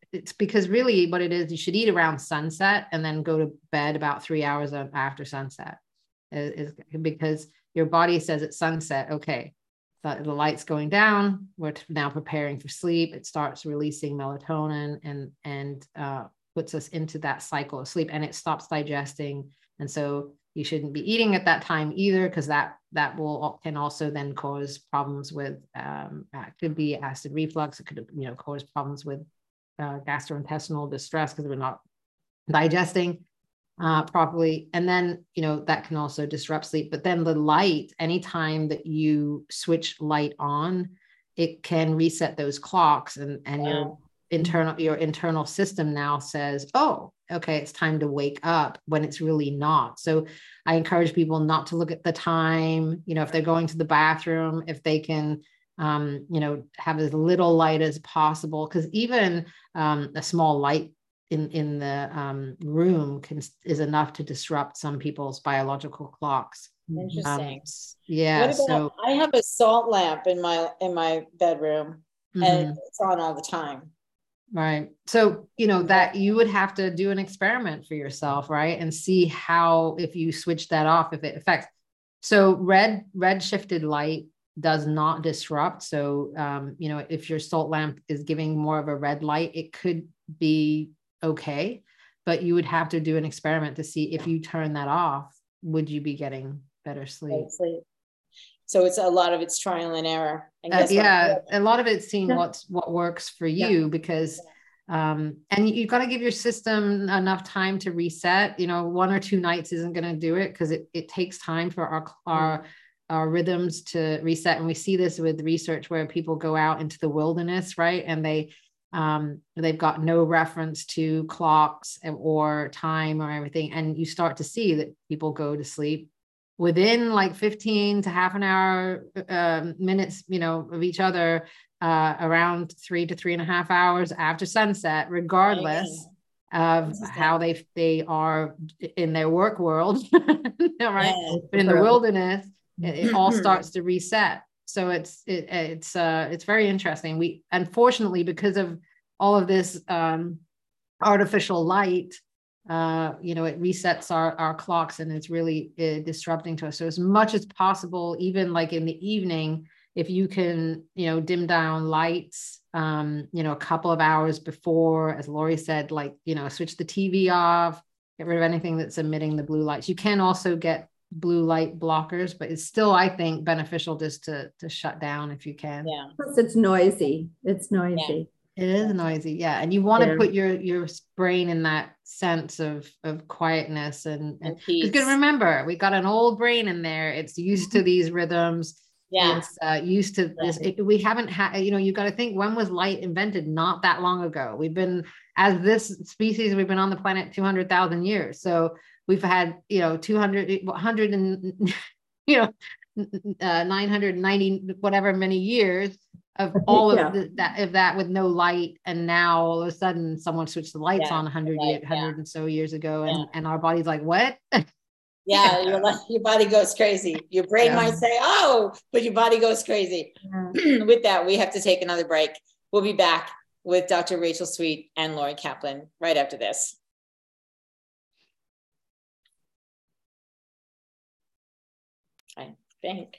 it's because really what it is, you should eat around sunset and then go to bed about three hours after sunset, is, is because your body says at sunset, okay, the, the light's going down. We're now preparing for sleep. It starts releasing melatonin and, and uh, puts us into that cycle of sleep, and it stops digesting. And so you shouldn't be eating at that time either, because that, that will can also then cause problems with, um, it could be acid reflux. It could, you know, cause problems with uh, gastrointestinal distress because we're not digesting uh, properly. And then, you know, that can also disrupt sleep. But then the light, anytime that you switch light on, it can reset those clocks, and, and wow. your internal, your internal system now says, oh, okay, it's time to wake up, when it's really not. So I encourage people not to look at the time, you know, if they're going to the bathroom, if they can, um, you know, have as little light as possible, because even um, a small light in, in the um, room can, is enough to disrupt some people's biological clocks. Interesting. Um, yeah. What about, so I have a salt lamp in my, in my bedroom, mm-hmm. and it's on all the time. Right. So, you know, that you would have to do an experiment for yourself, right? And see how, if you switch that off, if it affects. So red, red shifted light does not disrupt. So, um, you know, if your salt lamp is giving more of a red light, it could be okay, but you would have to do an experiment to see if you turn that off, would you be getting better sleep? sleep. So it's a lot of it's trial and error. And uh, yeah, a lot of it's seeing yeah. what's what works for you, yeah. because um, and you've got to give your system enough time to reset. You know, one or two nights isn't going to do it, because it, it takes time for our our mm. our rhythms to reset. And we see this with research where people go out into the wilderness, right? And they um, they've got no reference to clocks or time or everything, and you start to see that people go to sleep within like fifteen to half an hour uh, minutes, you know, of each other, uh, around three to three and a half hours after sunset, regardless yeah. of how they they are in their work world, right? Yeah. But in the wilderness, it, it all starts to reset. So it's it, it's uh, it's very interesting. We unfortunately, because of all of this um, artificial light, uh, you know, it resets our, our clocks, and it's really uh, disrupting to us. So as much as possible, even like in the evening, if you can, you know, dim down lights, um, you know, a couple of hours before, as Lori said, like, you know, switch the T V off, get rid of anything that's emitting the blue lights. You can also get blue light blockers, but it's still, I think, beneficial just to, to shut down if you can. Yeah. Plus it's noisy. It's noisy. Yeah. It is noisy, yeah, and you want to yeah. put your your brain in that sense of of quietness and and because good. Remember, we got an old brain in there. It's used to these rhythms. Yeah, it's uh, used to this. It, we haven't had, you know, you got to think, when was light invented? Not that long ago. We've been, as this species, we've been on the planet two hundred thousand years. So we've had, you know, two hundred, one hundred and you know, uh, nine hundred ninety whatever many years of all yeah. of the, that of that with no light, and now all of a sudden someone switched the lights yeah, on one hundred, right, one hundred yeah. and so years ago, and, yeah. and our body's like, what? yeah, yeah. Your, your body goes crazy. Your brain yeah. might say, oh, but your body goes crazy. Yeah. With that, we have to take another break. We'll be back with Doctor Rachel Sweet and Lori Kaplan right after this. I think.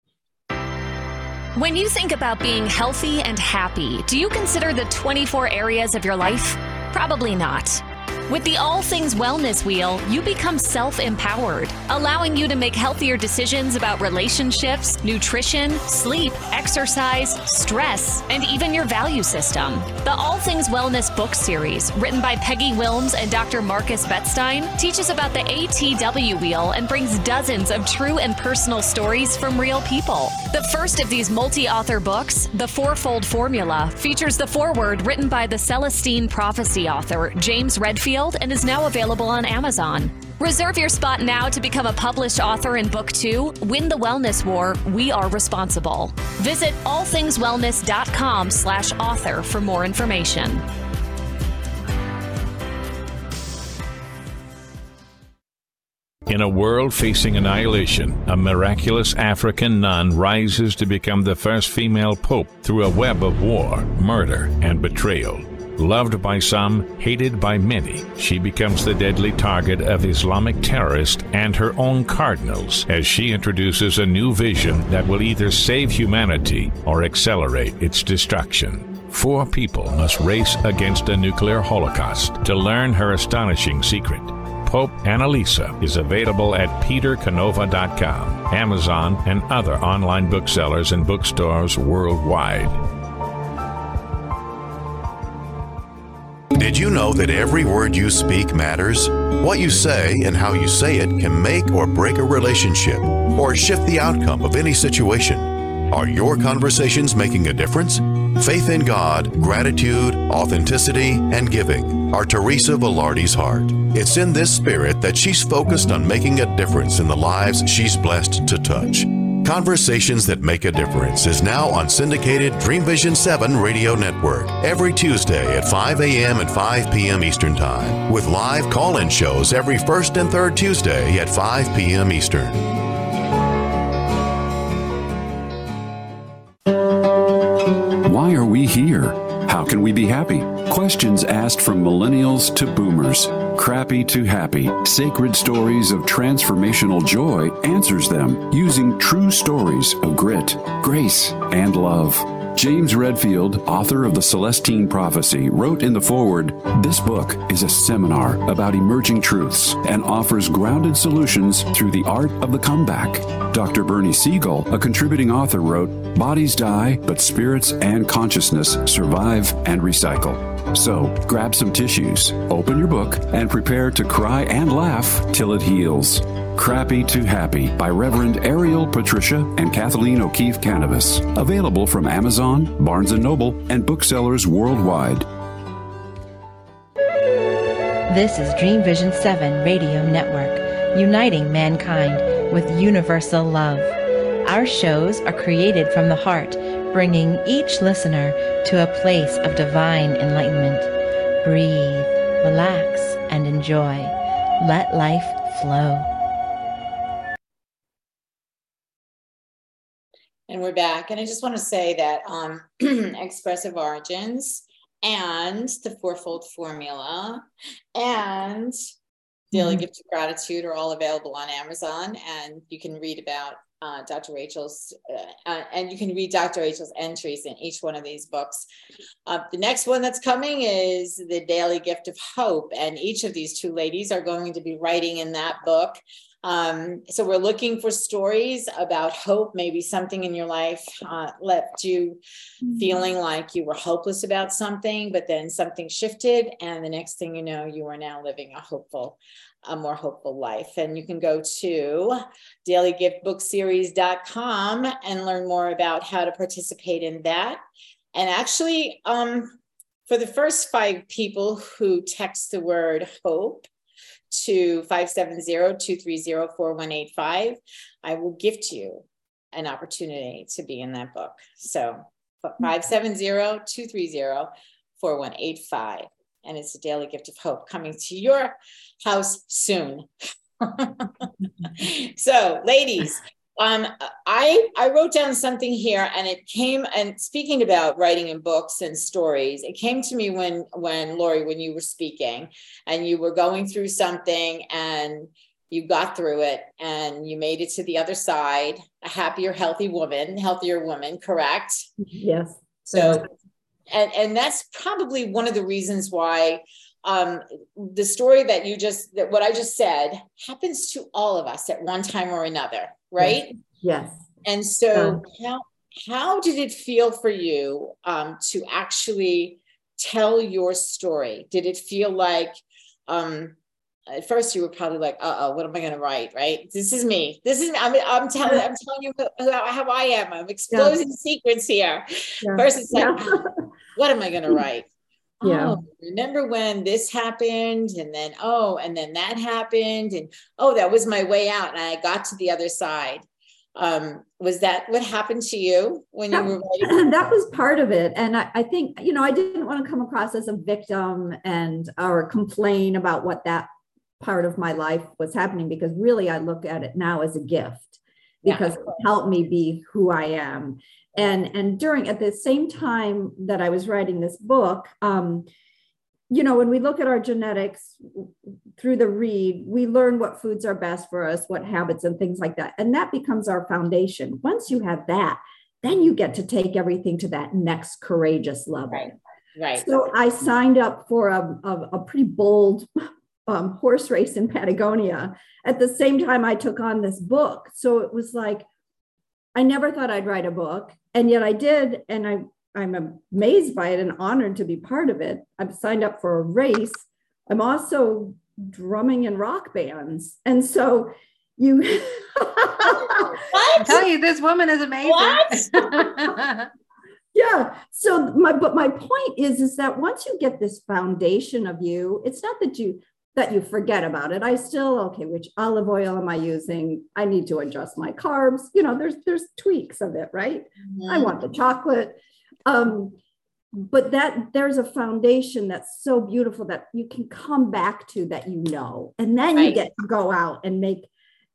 When you think about being healthy and happy, do you consider the twenty-four areas of your life? Probably not. With the All Things Wellness Wheel, you become self-empowered, allowing you to make healthier decisions about relationships, nutrition, sleep, exercise, stress, and even your value system. The All Things Wellness book series, written by Peggy Wilms and Doctor Marcus Bettstein, teaches about the A T W wheel and brings dozens of true and personal stories from real people. The first of these multi-author books, The Fourfold Formula, features the foreword written by the Celestine Prophecy author, James Redfield, and is now available on Amazon. Reserve your spot now to become a published author in Book Two, Win the Wellness War, We Are Responsible. Visit allthingswellness.com slash author for more information. In a world facing annihilation, a miraculous African nun rises to become the first female pope through a web of war, murder, and betrayal. Loved by some, hated by many, she becomes the deadly target of Islamic terrorists and her own cardinals as she introduces a new vision that will either save humanity or accelerate its destruction. Four people must race against a nuclear holocaust to learn her astonishing secret. Pope Annalisa is available at peter canova dot com, Amazon, and other online booksellers and bookstores worldwide. Did you know that every word you speak matters? What you say and how you say it can make or break a relationship or shift the outcome of any situation. Are your conversations making a difference? Faith in God, gratitude, authenticity, and giving are Teresa Velarde's heart. It's in this spirit that she's focused on making a difference in the lives she's blessed to touch. Conversations That Make a Difference is now on syndicated Dream Vision seven Radio Network every Tuesday at five a.m. and five p.m. Eastern Time, with live call-in shows every first and third Tuesday at five p.m. Eastern. Why are we here? How can we be happy? Questions asked from millennials to boomers. Crappy to Happy, Sacred Stories of Transformational Joy answers them using true stories of grit, grace, and love. James Redfield, author of The Celestine Prophecy, wrote in the foreword, "This book is a seminar about emerging truths and offers grounded solutions through the art of the comeback." Doctor Bernie Siegel, a contributing author, wrote, "Bodies die, but spirits and consciousness survive and recycle." So, grab some tissues, open your book, and prepare to cry and laugh till it heals. Crappy to Happy by Reverend Ariel Patricia and Kathleen O'Keefe Canavas. Available from Amazon, Barnes and Noble, and booksellers worldwide. This is Dream Vision seven Radio Network, uniting mankind with universal love. Our shows are created from the heart, bringing each listener to a place of divine enlightenment. Breathe, relax, and enjoy. Let life flow. And we're back. And I just want to say that um, Expressive Origins and the Fourfold Formula and Daily mm-hmm. Gift of Gratitude are all available on Amazon. And you can read about uh, Doctor Rachel's, uh, uh, and you can read Doctor Rachel's entries in each one of these books. Uh, the next one that's coming is the Daily Gift of Hope. And each of these two ladies are going to be writing in that book. Um, so we're looking for stories about hope, maybe something in your life uh, left you feeling like you were hopeless about something, but then something shifted. And the next thing you know, you are now living a hopeful, a more hopeful life. And you can go to daily gift book series dot com and learn more about how to participate in that. And actually, um, for the first five people who text the word hope to five seven zero, two three zero, four one eight five, I will gift you an opportunity to be in that book. So five seven zero, two three zero, four one eight five. And it's a Daily Gift of Hope coming to your house soon. So ladies, Um, I, I wrote down something here, and it came, and speaking about writing in books and stories, it came to me when, when Lori, when you were speaking and you were going through something and you got through it and you made it to the other side, a happier, healthy woman, healthier woman, correct? Yes. So, and, and that's probably one of the reasons why um, the story that you just, that what I just said happens to all of us at one time or another. Right? Yes. And so how, how did it feel for you um, to actually tell your story? Did it feel like, um, at first you were probably like, uh-oh, what am I going to write? Right? This is me. This is, I'm, I'm telling, I'm telling you how, how I am. I'm exposing yeah. secrets here. Yeah. First it's like, yeah. what am I going to write? Yeah. Oh, remember when this happened, and then, oh, and then that happened, and oh, that was my way out, and I got to the other side. Um, was that what happened to you when that, you were writing? That was part of it. And I, I think, you know, I didn't want to come across as a victim and or complain about what that part of my life was happening, because really I look at it now as a gift. because yeah. it helped me be who I am. And, and during, at the same time that I was writing this book, um, you know, when we look at our genetics through the read, we learn what foods are best for us, what habits and things like that. And that becomes our foundation. Once you have that, then you get to take everything to that next courageous level. Right. Right. So I signed up for a, a, a pretty bold um, horse race in Patagonia at the same time I took on this book. So it was like, I never thought I'd write a book, and yet I did. And I, I'm amazed by it and honored to be part of it. I've signed up for a race. I'm also drumming in rock bands. And so you... What? I tell you, this woman is amazing. What? Yeah. So my, but my point is, is that once you get this foundation of you, it's not that you, that you forget about it. I still, okay, which olive oil am I using? I need to adjust my carbs. You know, there's, there's tweaks of it, right? Mm-hmm. I want the chocolate. Um, but that there's a foundation that's so beautiful that you can come back to, that, you know, and then right. you get to go out and make,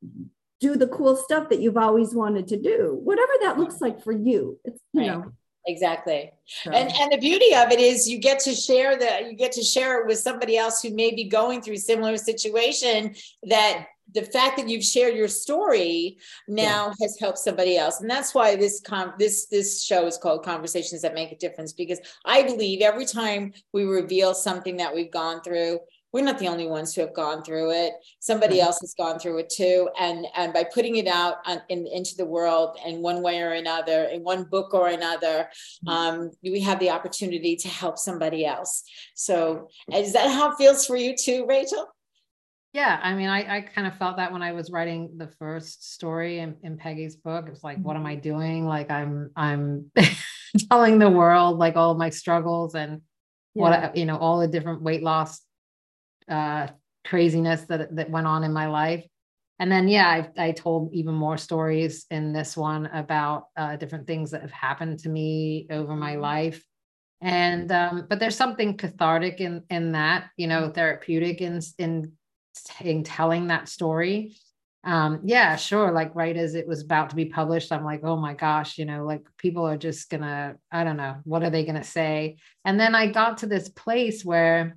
do the cool stuff that you've always wanted to do, whatever that looks like for you. It's, you right. know, exactly. So. And and the beauty of it is you get to share that, you get to share it with somebody else who may be going through a similar situation, that the fact that you've shared your story now yeah. has helped somebody else. And that's why this com- this this show is called Conversations That Make a Difference, because I believe every time we reveal something that we've gone through, we're not the only ones who have gone through it. Somebody else has gone through it too. And, and by putting it out on, in, into the world in one way or another, in one book or another, um, we have the opportunity to help somebody else. So is that how it feels for you too, Rachel? Yeah. I mean, I, I kind of felt that when I was writing the first story in, in Peggy's book. It was like, what am I doing? Like I'm, I'm telling the world like all of my struggles and yeah. what, you know, all the different weight loss uh craziness that that went on in my life. And then yeah I, I told even more stories in this one about uh different things that have happened to me over my life. And um but there's something cathartic in in that, you know, therapeutic in in, in telling that story. Um yeah, sure, like right as it was about to be published, I'm like, oh my gosh, you know, like people are just gonna, I don't know, what are they gonna say? And then I got to this place where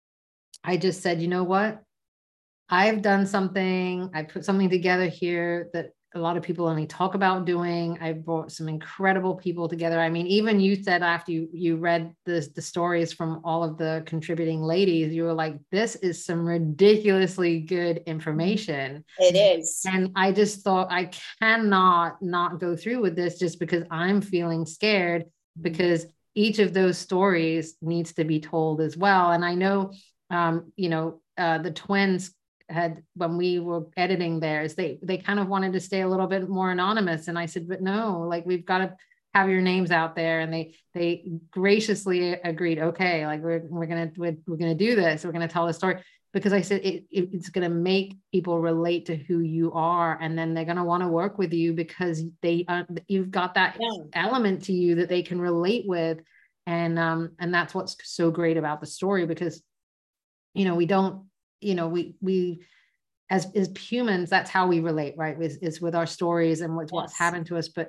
I just said, you know what? I've done something. I put something together here that a lot of people only talk about doing. I brought some incredible people together. I mean, even you said after you, you read the, the stories from all of the contributing ladies, you were like, this is some ridiculously good information. It is. And I just thought, I cannot not go through with this just because I'm feeling scared, because each of those stories needs to be told as well. And I know Um, you know, uh, the twins had, when we were editing theirs, they, they kind of wanted to stay a little bit more anonymous. And I said, but no, like, we've got to have your names out there. And they, they graciously agreed. Okay. Like we're, we're going to, we're, we're going to do this. We're going to tell the story, because I said, it, it, it's going to make people relate to who you are. And then they're going to want to work with you because they, uh, you've got that yeah. element to you that they can relate with. And, um, and that's what's so great about the story, because you know, we don't, you know, we, we, as, as humans, that's how we relate, right? Is, is with our stories and with yes. what's happened to us. But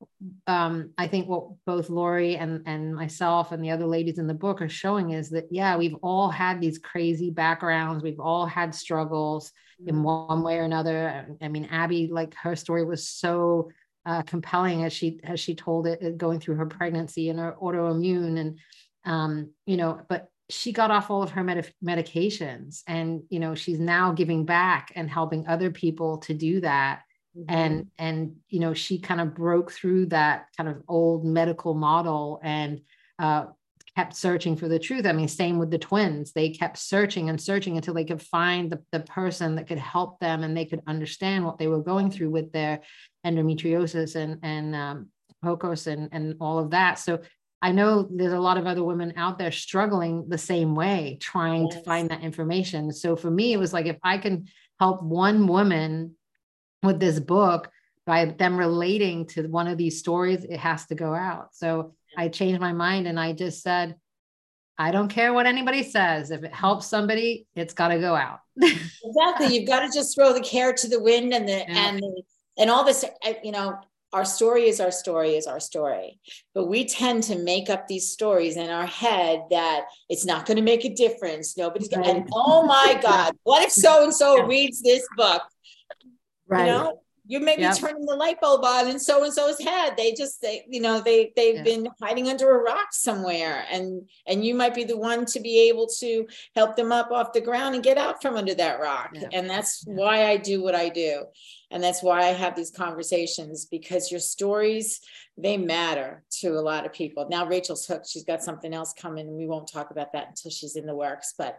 um, I think what both Lori and, and myself and the other ladies in the book are showing is that, yeah, we've all had these crazy backgrounds. We've all had struggles mm-hmm. in one way or another. I mean, Abby, like her story was so uh, compelling as she, as she told it, going through her pregnancy and her autoimmune and, um, you know, but she got off all of her med- medications and, you know, she's now giving back and helping other people to do that. Mm-hmm. And, and, you know, she kind of broke through that kind of old medical model and uh, kept searching for the truth. I mean, same with the twins, they kept searching and searching until they could find the, the person that could help them and they could understand what they were going through with their endometriosis and, and um, P C O S and, and all of that. So I know there's a lot of other women out there struggling the same way, trying yes. to find that information. So for me, it was like, if I can help one woman with this book by them relating to one of these stories, it has to go out. So I changed my mind and I just said, I don't care what anybody says. If it helps somebody, it's got to go out. Exactly. You've got to just throw the care to the wind and the, yeah. and the, and all this, you know, our story is our story is our story, but we tend to make up these stories in our head that it's not going to make a difference. Nobody's going to, and oh my God, what if so-and-so yeah. reads this book? Right. You know, you may be yep. turning the light bulb on in so-and-so's head. They just, they, you know, they, they've yeah. been hiding under a rock somewhere, and, and you might be the one to be able to help them up off the ground and get out from under that rock. Yeah. And that's yeah. why I do what I do. And that's why I have these conversations, because your stories, they matter to a lot of people. Now Rachel's hooked. She's got something else coming, and we won't talk about that until she's in the works. But,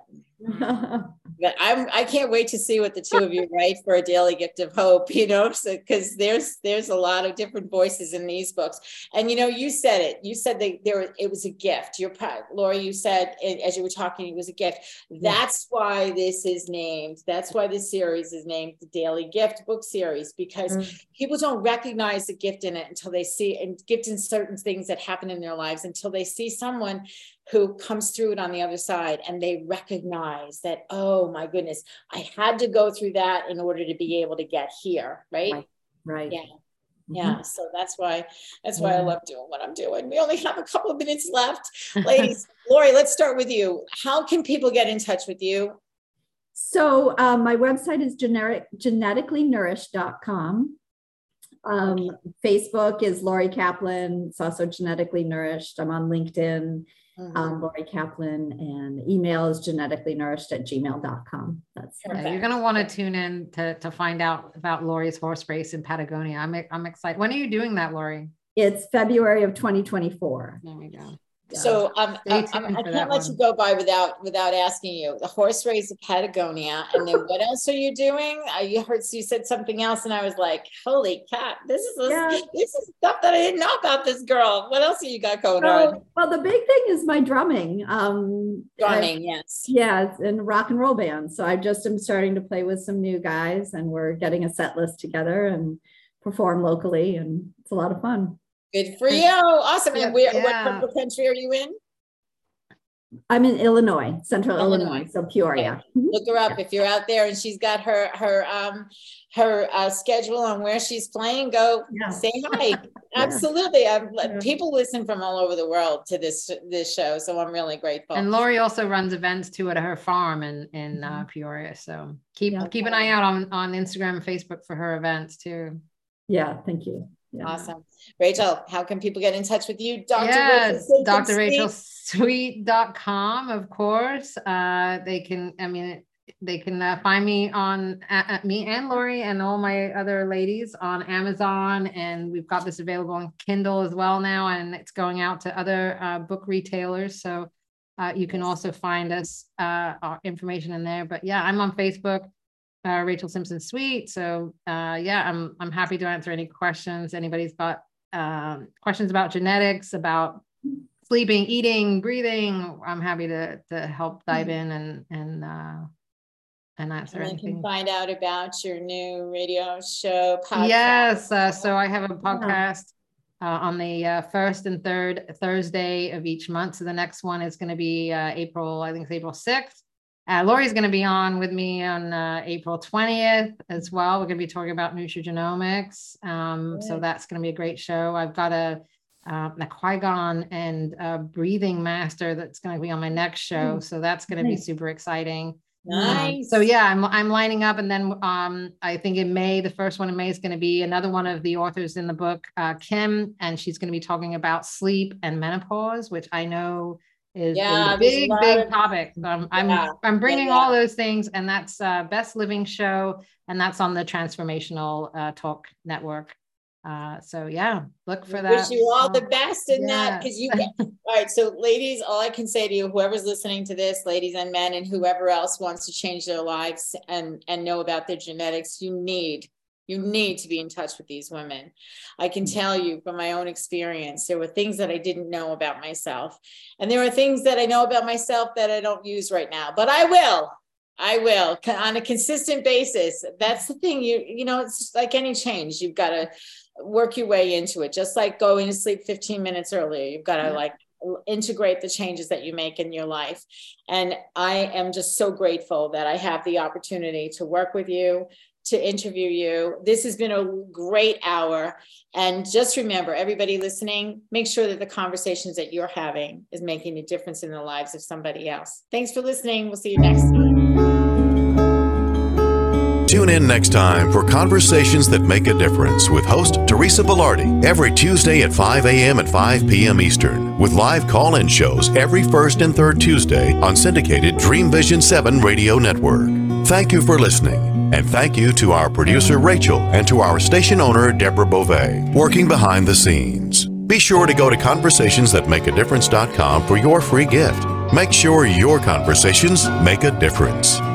but I'm, I can't wait to see what the two of you write for A Daily Gift of Hope, you know, so, because there's there's a lot of different voices in these books. And, you know, you said it. You said that there it was a gift. You're proud. Lori, you said, as you were talking, it was a gift. That's why this is named. That's why this series is named The Daily Gift Book Series, because mm. people don't recognize the gift in it until they see, and gift in certain things that happen in their lives, until they see someone who comes through it on the other side, and they recognize that, oh my goodness, I had to go through that in order to be able to get here. Right. Right. right. Yeah. Mm-hmm. Yeah. So that's why, that's why yeah. I love doing what I'm doing. We only have a couple of minutes left. Ladies, Lori, let's start with you. How can people get in touch with you? So um, my website is generic, genetically nourished dot com. Um, okay. Facebook is Lori Kaplan. It's also Genetically Nourished. I'm on LinkedIn, mm-hmm. um, Lori Kaplan, and email is genetically nourished at gmail dot com. That's yeah, you're going to want to tune in to, to find out about Lori's horse race in Patagonia. I'm, I'm excited. When are you doing that, Lori? It's February of twenty twenty-four. There we go. So um, I, I, I can't let one. you go by without without asking you the horse race of Patagonia, and then what else are you doing? I you heard you said something else, and I was like, "Holy cat! This is yeah. this is stuff that I didn't know about this girl." What else have you got going so, on? Well, the big thing is my drumming. Um, drumming, I, yes, yeah, and rock and roll band. So I just am starting to play with some new guys, and we're getting a set list together and perform locally, and it's a lot of fun. Good for you. Awesome. And where, yeah. what part of the country are you in? I'm in Illinois, central Illinois, Illinois so Peoria. Okay. Look her up. If you're out there and she's got her her um her uh, schedule on where she's playing, go yeah. say hi. yeah. Absolutely. I've, yeah. People listen from all over the world to this this show, so I'm really grateful. And Lori also runs events too at her farm in in uh, Peoria. So keep yeah. keep an eye out on on Instagram and Facebook for her events too. Yeah, thank you. Yeah. Awesome. Rachel, how can people get in touch with you? Doctor Yes, Dr Rachel Sweet dot com, of course. Uh, they can, I mean, they can uh, find me on, uh, me and Lori and all my other ladies on Amazon. And we've got this available on Kindle as well now. And it's going out to other uh, book retailers. So uh, you can yes. also find us, uh, our information in there. But yeah, I'm on Facebook. Uh, Rachel Simpson Sweet. So uh, yeah, I'm I'm happy to answer any questions. Anybody's got um, questions about genetics, about sleeping, eating, breathing. I'm happy to to help dive in and and uh, and answer and anything. You can find out about your new radio show podcast. Yes, uh, so I have a podcast uh, on the uh, first and third Thursday of each month. So the next one is going to be uh, April. I think it's April sixth. Uh, Lori's going to be on with me on uh, April twentieth as well. We're going to be talking about nutrigenomics. Um, so that's going to be a great show. I've got a, uh, a Qui-Gon and a breathing master that's going to be on my next show. So that's going to be super exciting. Nice. Um, so yeah, I'm, I'm lining up. And then um, I think in May, the first one in May is going to be another one of the authors in the book, uh, Kim, and she's going to be talking about sleep and menopause, which I know is yeah, a big, a big of, topic. Um, I'm yeah, I'm bringing yeah, yeah. all those things, and that's uh, Best Living Show, and that's on the Transformational uh, Talk Network. Uh, so yeah, look for that. Wish you all the best in yeah. that, because you. All right, so ladies, all I can say to you, whoever's listening to this, ladies and men, and whoever else wants to change their lives and and know about their genetics, you need. You need to be in touch with these women. I can tell you from my own experience, there were things that I didn't know about myself. And there are things that I know about myself that I don't use right now, but I will. I will on a consistent basis. That's the thing. You, you know, it's like any change. You've got to work your way into it. Just like going to sleep fifteen minutes earlier. You've got to yeah. like integrate the changes that you make in your life. And I am just so grateful that I have the opportunity to work with you, to interview you. This has been a great hour. And just remember, everybody listening, make sure that the conversations that you're having is making a difference in the lives of somebody else. Thanks for listening. We'll see you next time. Tune in next time for Conversations That Make a Difference with host Teresa Velarde every Tuesday at five a.m. and five p.m. Eastern, with live call-in shows every first and third Tuesday on syndicated Dream Vision seven Radio Network. Thank you for listening, and thank you to our producer Rachel and to our station owner Deborah Beauvais, working behind the scenes. Be sure to go to conversations that make a difference dot com for your free gift. Make sure your conversations make a difference.